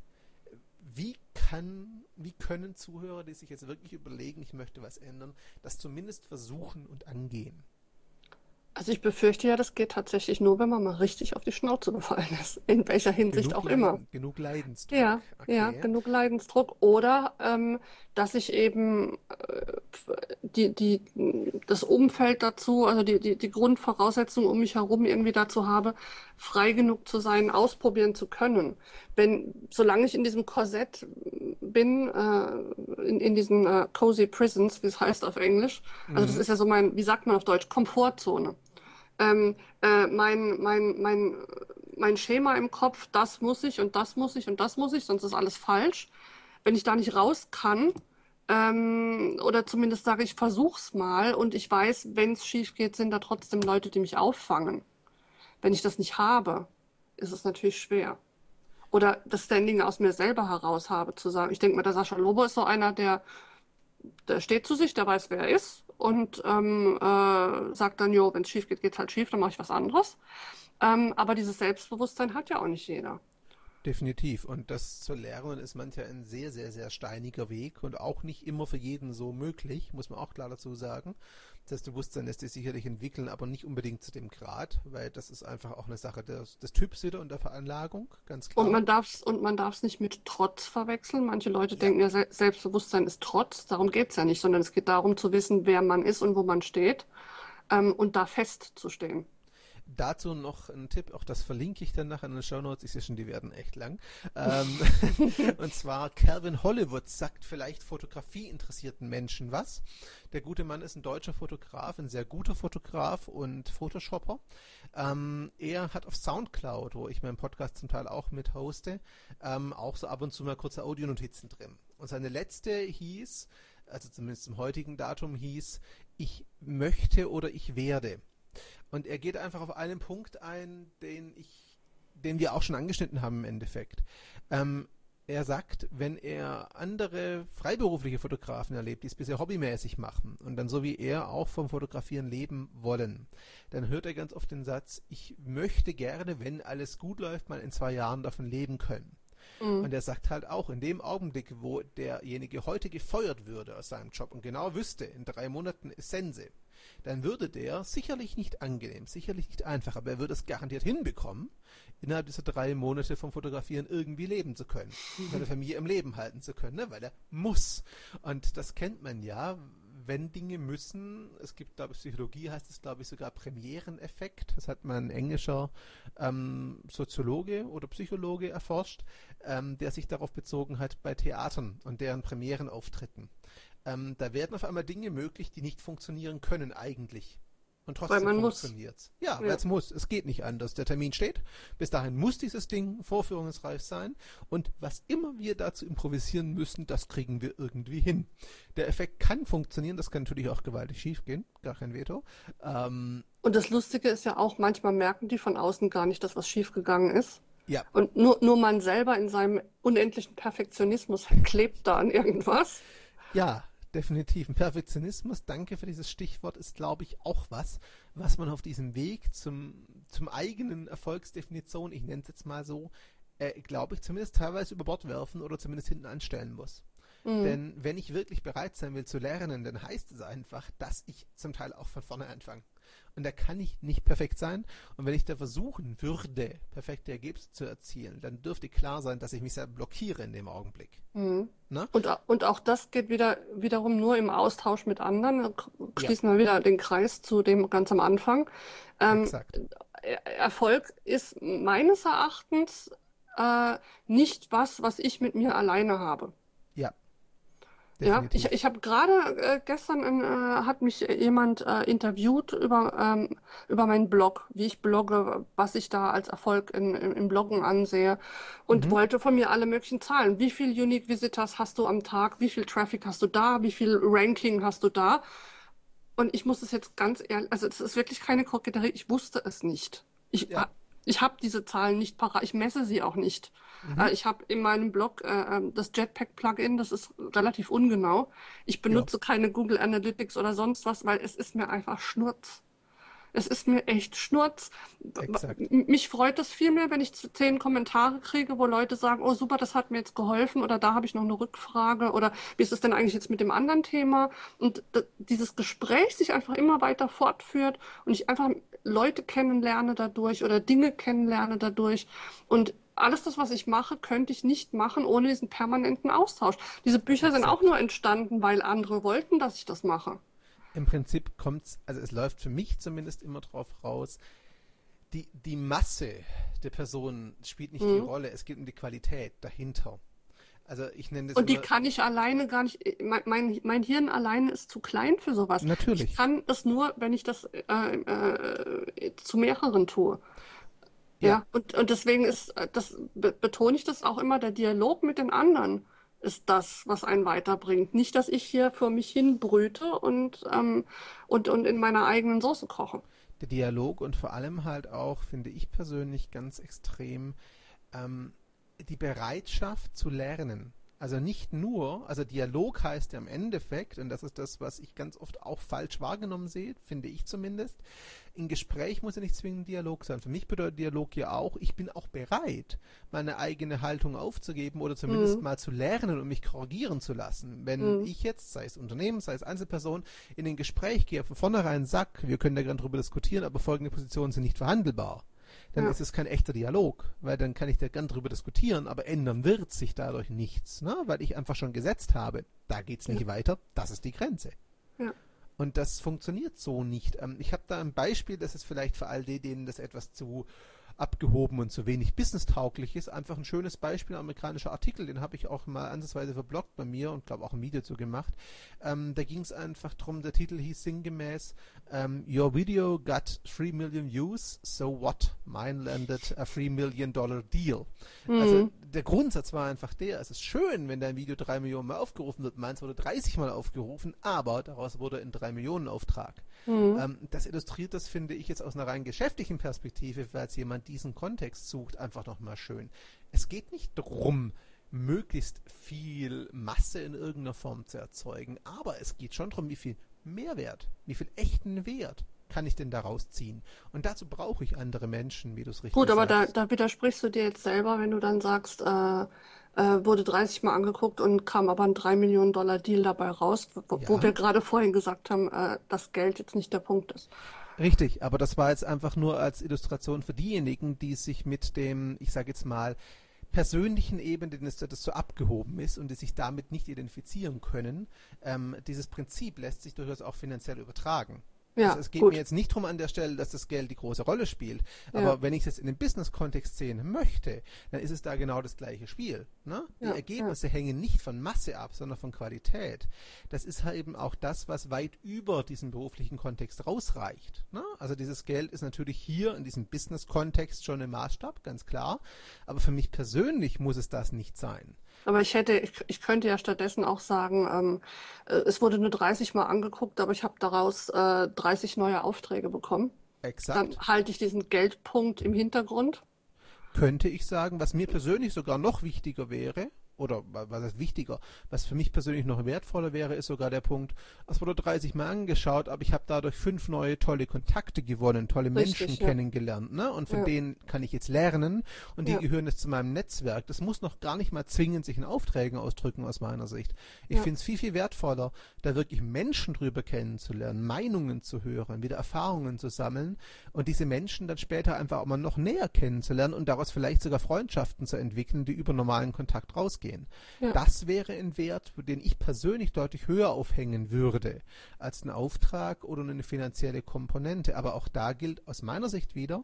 Wie kann, wie können Zuhörer, die sich jetzt wirklich überlegen, ich möchte was ändern, das zumindest versuchen und angehen? Also ich befürchte ja, das geht tatsächlich nur, wenn man mal richtig auf die Schnauze gefallen ist. In welcher Hinsicht Genug auch immer. Leiden, genug Leidensdruck. Ja, ja, Okay. genug Leidensdruck. Oder ähm, dass ich eben äh, die, die, das Umfeld dazu, also die, die, die Grundvoraussetzungen um mich herum irgendwie dazu habe, frei genug zu sein, ausprobieren zu können. Wenn, solange ich in diesem Korsett bin, äh, in, in diesen äh, cozy prisons, wie es heißt auf Englisch, also das Mhm. ist ja so mein, wie sagt man auf Deutsch, Komfortzone. Ähm, äh, mein, mein, mein, mein Schema im Kopf, das muss ich und das muss ich und das muss ich, sonst ist alles falsch. Wenn ich da nicht raus kann, ähm, oder zumindest sage ich, versuch's mal und ich weiß, wenn es schief geht, sind da trotzdem Leute, die mich auffangen. Wenn ich das nicht habe, ist es natürlich schwer. Oder das Standing aus mir selber heraus habe, zu sagen, ich denke mir, der Sascha Lobo ist so einer, der der steht zu sich, der weiß, wer er ist und ähm, äh, sagt dann, jo, wenn es schief geht, geht's halt schief, dann mache ich was anderes. Ähm, aber dieses Selbstbewusstsein hat ja auch nicht jeder. Definitiv. Und das zu lernen ist manchmal ein sehr, sehr, sehr steiniger Weg und auch nicht immer für jeden so möglich, muss man auch klar dazu sagen. Das Bewusstsein lässt sich sicherlich entwickeln, aber nicht unbedingt zu dem Grad, weil das ist einfach auch eine Sache des, des Typs wieder und der Veranlagung, ganz Und klar. man darf's, und man darf's nicht mit Trotz verwechseln. Manche Leute Ja. denken ja, Se Selbstbewusstsein ist Trotz. Darum geht's ja nicht, sondern es geht darum zu wissen, wer man ist und wo man steht, ähm, und da festzustehen. Dazu noch ein Tipp, auch das verlinke ich dann nachher in den Shownotes, ich sehe schon, die werden echt lang. Ähm, und zwar Calvin Hollywood sagt vielleicht fotografieinteressierten Menschen was. Der gute Mann ist ein deutscher Fotograf, ein sehr guter Fotograf und Photoshopper. Ähm, er hat auf Soundcloud, wo ich meinen Podcast zum Teil auch mit hoste, ähm, auch so ab und zu mal kurze Audionotizen drin. Und seine letzte hieß, also zumindest zum heutigen Datum hieß, ich möchte oder ich werde. Und er geht einfach auf einen Punkt ein, den ich, den wir auch schon angeschnitten haben im Endeffekt. Ähm, er sagt, wenn er andere freiberufliche Fotografen erlebt, die es bisher hobbymäßig machen und dann so wie er auch vom Fotografieren leben wollen, dann hört er ganz oft den Satz, ich möchte gerne, wenn alles gut läuft, mal in zwei Jahren davon leben können. Mhm. Und er sagt halt auch, in dem Augenblick, wo derjenige heute gefeuert würde aus seinem Job und genau wüsste, in drei Monaten ist Sense, dann würde der sicherlich nicht angenehm, sicherlich nicht einfach, aber er würde es garantiert hinbekommen, innerhalb dieser drei Monate vom Fotografieren irgendwie leben zu können, seine Familie im Leben halten zu können, ne? Weil er muss. Und das kennt man ja, wenn Dinge müssen. Es gibt, glaube ich, Psychologie heißt es, glaube ich, sogar Premiereneffekt. Das hat mal ein englischer ähm, Soziologe oder Psychologe erforscht, ähm, der sich darauf bezogen hat bei Theatern und deren Premierenauftritten. Ähm, da werden auf einmal Dinge möglich, die nicht funktionieren können eigentlich. Und trotzdem funktioniert es. Ja, weil es muss. Es geht nicht anders. Der Termin steht. Bis dahin muss dieses Ding vorführungsreif sein. Und was immer wir dazu improvisieren müssen, das kriegen wir irgendwie hin. Der Effekt kann funktionieren. Das kann natürlich auch gewaltig schief gehen. Gar kein Veto. Ähm, Und das Lustige ist ja auch, manchmal merken die von außen gar nicht, dass was schief gegangen ist. Ja. Und nur, nur man selber in seinem unendlichen Perfektionismus klebt da an irgendwas. Ja, definitiv. Ein Perfektionismus, danke für dieses Stichwort, ist, glaube ich, auch was, was man auf diesem Weg zum, zum eigenen Erfolgsdefinition, ich nenne es jetzt mal so, äh, glaube ich, zumindest teilweise über Bord werfen oder zumindest hinten anstellen muss. Mhm. Denn wenn ich wirklich bereit sein will zu lernen, dann heißt es einfach, dass ich zum Teil auch von vorne anfange. Und da kann ich nicht perfekt sein. Und wenn ich da versuchen würde, perfekte Ergebnisse zu erzielen, dann dürfte klar sein, dass ich mich sehr blockiere in dem Augenblick. Mhm. Und, und auch das geht wieder wiederum nur im Austausch mit anderen. Wir schließen ja. wir wieder den Kreis zu dem ganz am Anfang. Ähm, Exakt. Erfolg ist meines Erachtens äh, nicht was, was ich mit mir alleine habe. Ja. Definitiv. Ja, ich, ich habe gerade äh, gestern äh, hat mich jemand äh, interviewt über ähm, über meinen Blog, wie ich blogge, was ich da als Erfolg in, in, im Bloggen ansehe und mhm. wollte von mir alle möglichen Zahlen. Wie viel Unique Visitors hast du am Tag? Wie viel Traffic hast du da? Wie viel Ranking hast du da? Und ich muss es jetzt ganz ehrlich, also es ist wirklich keine Koketterie. Ich wusste es nicht. Ich ja. Ich habe diese Zahlen nicht parat, ich messe sie auch nicht. Mhm. Äh, ich habe in meinem Blog äh, das Jetpack-Plugin, das ist relativ ungenau. Ich benutze ja. keine Google Analytics oder sonst was, weil es ist mir einfach Schnurz. Es ist mir echt Schnurz. Exakt. Mich freut es viel mehr, wenn ich zehn Kommentare kriege, wo Leute sagen, oh super, das hat mir jetzt geholfen oder da habe ich noch eine Rückfrage oder wie ist es denn eigentlich jetzt mit dem anderen Thema? Und dieses Gespräch sich einfach immer weiter fortführt und ich einfach Leute kennenlerne dadurch oder Dinge kennenlerne dadurch und alles das, was ich mache, könnte ich nicht machen ohne diesen permanenten Austausch. Diese Bücher Exakt. Sind auch nur entstanden, weil andere wollten, dass ich das mache. Im Prinzip kommt's, also es läuft für mich zumindest immer drauf raus, die, die Masse der Personen spielt nicht mhm. die Rolle, es geht um die Qualität dahinter. Also ich nenne das Und die kann ich alleine gar nicht, mein, mein, mein Hirn alleine ist zu klein für sowas. Natürlich. Ich kann das nur, wenn ich das äh, äh, zu mehreren tue. Ja, ja und, und deswegen ist, das betone ich das auch immer, der Dialog mit den anderen ist das, was einen weiterbringt. Nicht, dass ich hier für mich hin brüte und, ähm, und, und in meiner eigenen Soße koche. Der Dialog und vor allem halt auch, finde ich persönlich ganz extrem, ähm, die Bereitschaft zu lernen. Also nicht nur, also Dialog heißt ja im Endeffekt, und das ist das, was ich ganz oft auch falsch wahrgenommen sehe, finde ich zumindest, ein Gespräch muss ja nicht zwingend Dialog sein. Für mich bedeutet Dialog ja auch, ich bin auch bereit, meine eigene Haltung aufzugeben oder zumindest mhm. mal zu lernen und mich korrigieren zu lassen. Wenn mhm. ich jetzt, sei es Unternehmen, sei es Einzelperson, in ein Gespräch gehe, von vornherein sag, wir können da gerne drüber diskutieren, aber folgende Positionen sind nicht verhandelbar. Dann ja. ist es kein echter Dialog, weil dann kann ich da gern drüber diskutieren, aber ändern wird sich dadurch nichts, ne? Weil ich einfach schon gesetzt habe, da geht's nicht ja. weiter, das ist die Grenze. Ja. Und das funktioniert so nicht. Ähm, ich habe da ein Beispiel, das ist vielleicht für all die, denen das etwas zu abgehoben und zu wenig businesstauglich ist. Einfach ein schönes Beispiel, ein amerikanischer Artikel, den habe ich auch mal ansatzweise verbloggt bei mir und glaube auch ein Video zu gemacht. Ähm, da ging es einfach drum, der Titel hieß sinngemäß ähm, Your video got three million views, so what? Mine landed a three million dollar deal. Mhm. Also der Grundsatz war einfach der, es ist schön, wenn dein Video drei Millionen Mal aufgerufen wird, meins wurde dreißig Mal aufgerufen, aber daraus wurde ein drei Millionen Auftrag. Mhm. Ähm, das illustriert das, finde ich, jetzt aus einer rein geschäftlichen Perspektive, falls jemand diesen Kontext sucht, einfach nochmal schön. Es geht nicht darum, möglichst viel Masse in irgendeiner Form zu erzeugen, aber es geht schon darum, wie viel Mehrwert, wie viel echten Wert kann ich denn daraus ziehen? Und dazu brauche ich andere Menschen, wie du es richtig Gut, aber da, sagst. da widersprichst du dir jetzt selber, wenn du dann sagst, äh, äh, wurde dreißig Mal angeguckt und kam aber ein drei Millionen Dollar Deal dabei raus, wo, Ja. wo wir gerade vorhin gesagt haben, äh, dass Geld jetzt nicht der Punkt ist. Richtig, aber das war jetzt einfach nur als Illustration für diejenigen, die sich mit dem, ich sage jetzt mal, persönlichen Ebene, das, das so abgehoben ist und die sich damit nicht identifizieren können. Ähm, dieses Prinzip lässt sich durchaus auch finanziell übertragen. Ja, also es geht gut. mir jetzt nicht darum an der Stelle, dass das Geld die große Rolle spielt, aber ja. wenn ich es jetzt in den Business-Kontext sehen möchte, dann ist es da genau das gleiche Spiel. Ne? Die ja, Ergebnisse ja. hängen nicht von Masse ab, sondern von Qualität. Das ist halt eben auch das, was weit über diesen beruflichen Kontext rausreicht. Ne? Also dieses Geld ist natürlich hier in diesem Business-Kontext schon ein Maßstab, ganz klar, aber für mich persönlich muss es das nicht sein. Aber ich hätte, ich, ich könnte ja stattdessen auch sagen, ähm, es wurde nur dreißig Mal angeguckt, aber ich habe daraus äh, dreißig neue Aufträge bekommen. Exakt. Dann halte ich diesen Geldpunkt im Hintergrund. Könnte ich sagen, was mir persönlich sogar noch wichtiger wäre, oder was heißt wichtiger, was für mich persönlich noch wertvoller wäre, ist sogar der Punkt, es wurde dreißig Mal angeschaut, aber ich habe dadurch fünf neue tolle Kontakte gewonnen, tolle Richtig, Menschen ja. kennengelernt, ne? Und von ja. denen kann ich jetzt lernen und die ja. gehören jetzt zu meinem Netzwerk. Das muss noch gar nicht mal zwingend sich in Aufträgen ausdrücken aus meiner Sicht. Ich ja. finde es viel, viel wertvoller, da wirklich Menschen drüber kennenzulernen, Meinungen zu hören, wieder Erfahrungen zu sammeln und diese Menschen dann später einfach auch mal noch näher kennenzulernen und daraus vielleicht sogar Freundschaften zu entwickeln, die über normalen Kontakt rausgehen. Ja. Das wäre ein Wert, den ich persönlich deutlich höher aufhängen würde als ein Auftrag oder eine finanzielle Komponente. Aber auch da gilt aus meiner Sicht wieder,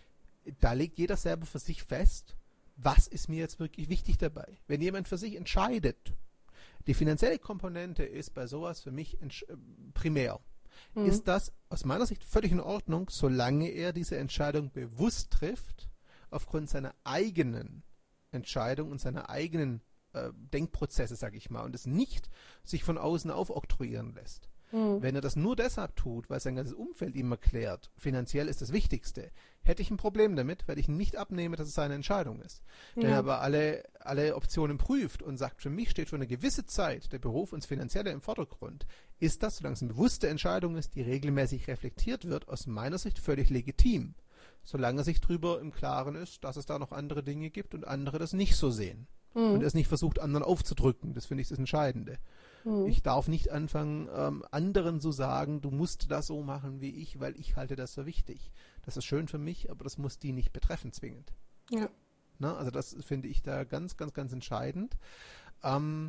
da legt jeder selber für sich fest, was ist mir jetzt wirklich wichtig dabei. Wenn jemand für sich entscheidet, die finanzielle Komponente ist bei sowas für mich primär, mhm. ist das aus meiner Sicht völlig in Ordnung, solange er diese Entscheidung bewusst trifft, aufgrund seiner eigenen Entscheidung und seiner eigenen Denkprozesse, sag ich mal, und es nicht sich von außen aufoktroyieren lässt. Mhm. Wenn er das nur deshalb tut, weil sein ganzes Umfeld ihm erklärt, finanziell ist das Wichtigste, hätte ich ein Problem damit, weil ich ihm nicht abnehme, dass es seine Entscheidung ist. Ja. Wenn er aber alle, alle Optionen prüft und sagt, für mich steht für eine gewisse Zeit der Beruf und das Finanzielle im Vordergrund, ist das, solange es eine bewusste Entscheidung ist, die regelmäßig reflektiert wird, aus meiner Sicht völlig legitim. Solange er sich darüber im Klaren ist, dass es da noch andere Dinge gibt und andere das nicht so sehen. Und er es nicht versucht, anderen aufzudrücken. Das finde ich das Entscheidende. Mhm. Ich darf nicht anfangen, ähm, anderen zu sagen, du musst das so machen wie ich, weil ich halte das für wichtig. Das ist schön für mich, aber das muss die nicht betreffen zwingend. Ja. Na, also das finde ich da ganz, ganz, ganz entscheidend. Ähm,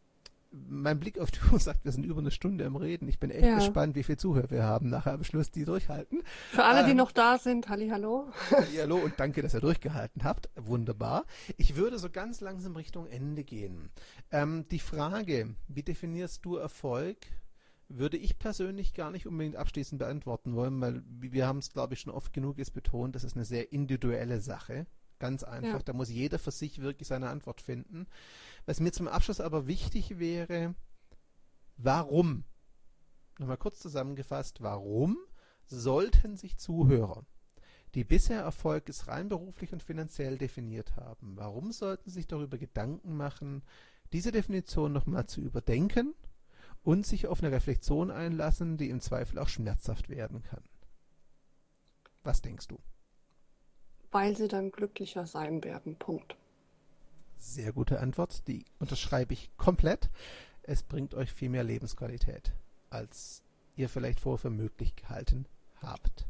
mein Blick auf die Uhr sagt, wir sind über eine Stunde im Reden. Ich bin echt ja. gespannt, wie viel Zuhörer wir haben nachher am Schluss, die durchhalten. Für alle, ähm, die noch da sind, hallihallo. Hallihallo und danke, dass ihr durchgehalten habt. Wunderbar. Ich würde so ganz langsam Richtung Ende gehen. Ähm, die Frage, wie definierst du Erfolg, würde ich persönlich gar nicht unbedingt abschließend beantworten wollen, weil wir haben es, glaube ich, schon oft genug jetzt betont, das ist eine sehr individuelle Sache. Ganz einfach. Ja. Da muss jeder für sich wirklich seine Antwort finden. Was mir zum Abschluss aber wichtig wäre, warum? Nochmal kurz zusammengefasst, warum sollten sich Zuhörer, die bisher Erfolg ist rein beruflich und finanziell definiert haben, warum sollten sie sich darüber Gedanken machen, diese Definition nochmal zu überdenken und sich auf eine Reflexion einlassen, die im Zweifel auch schmerzhaft werden kann? Was denkst du? Weil sie dann glücklicher sein werden. Punkt. Sehr gute Antwort, die unterschreibe ich komplett. Es bringt euch viel mehr Lebensqualität, als ihr vielleicht vorher für möglich gehalten habt.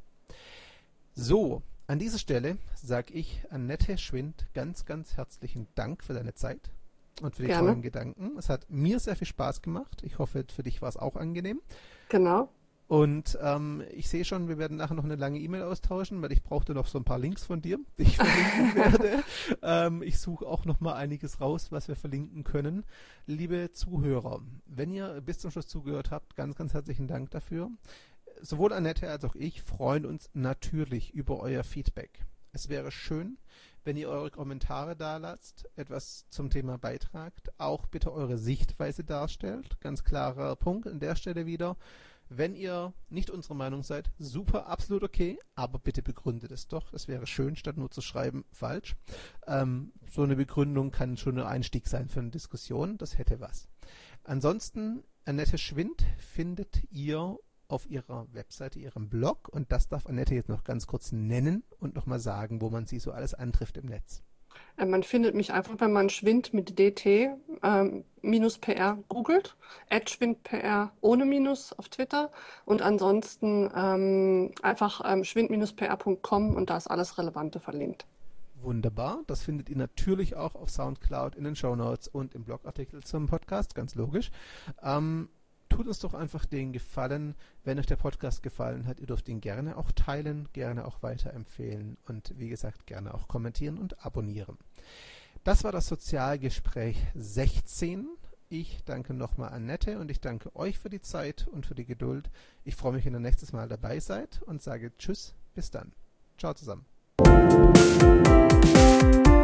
So, an dieser Stelle sage ich Annette Schwind ganz, ganz herzlichen Dank für deine Zeit und für die Gerne. tollen Gedanken. Es hat mir sehr viel Spaß gemacht. Ich hoffe, für dich war es auch angenehm. Genau. Und ähm, ich sehe schon, wir werden nachher noch eine lange E-Mail austauschen, weil ich brauchte noch so ein paar Links von dir, die ich verlinken werde. Ähm, ich suche auch noch mal einiges raus, was wir verlinken können. Liebe Zuhörer, wenn ihr bis zum Schluss zugehört habt, ganz, ganz herzlichen Dank dafür. Sowohl Annette als auch ich freuen uns natürlich über euer Feedback. Es wäre schön, wenn ihr eure Kommentare da lasst, etwas zum Thema beitragt, auch bitte eure Sichtweise darstellt. Ganz klarer Punkt an der Stelle wieder. Wenn ihr nicht unserer Meinung seid, super, absolut okay, aber bitte begründet es doch. Es wäre schön, statt nur zu schreiben, falsch. Ähm, so eine Begründung kann schon ein Einstieg sein für eine Diskussion. Das hätte was. Ansonsten, Annette Schwind findet ihr auf ihrer Webseite, ihrem Blog. Und das darf Annette jetzt noch ganz kurz nennen und nochmal sagen, wo man sie so alles antrifft im Netz. Äh, Man findet mich einfach, wenn man Schwind mit D T ähm, minus P R googelt, at schwindpr ohne Minus auf Twitter und ansonsten ähm, einfach ähm, schwind P R Punkt com und da ist alles Relevante verlinkt. Wunderbar, das findet ihr natürlich auch auf Soundcloud, in den Shownotes und im Blogartikel zum Podcast, ganz logisch. Ähm, Tut uns doch einfach den Gefallen, wenn euch der Podcast gefallen hat. Ihr dürft ihn gerne auch teilen, gerne auch weiterempfehlen und wie gesagt, gerne auch kommentieren und abonnieren. Das war das Sozialgespräch sechzehn. Ich danke nochmal Annette und ich danke euch für die Zeit und für die Geduld. Ich freue mich, wenn ihr nächstes Mal dabei seid und sage Tschüss, bis dann. Ciao zusammen.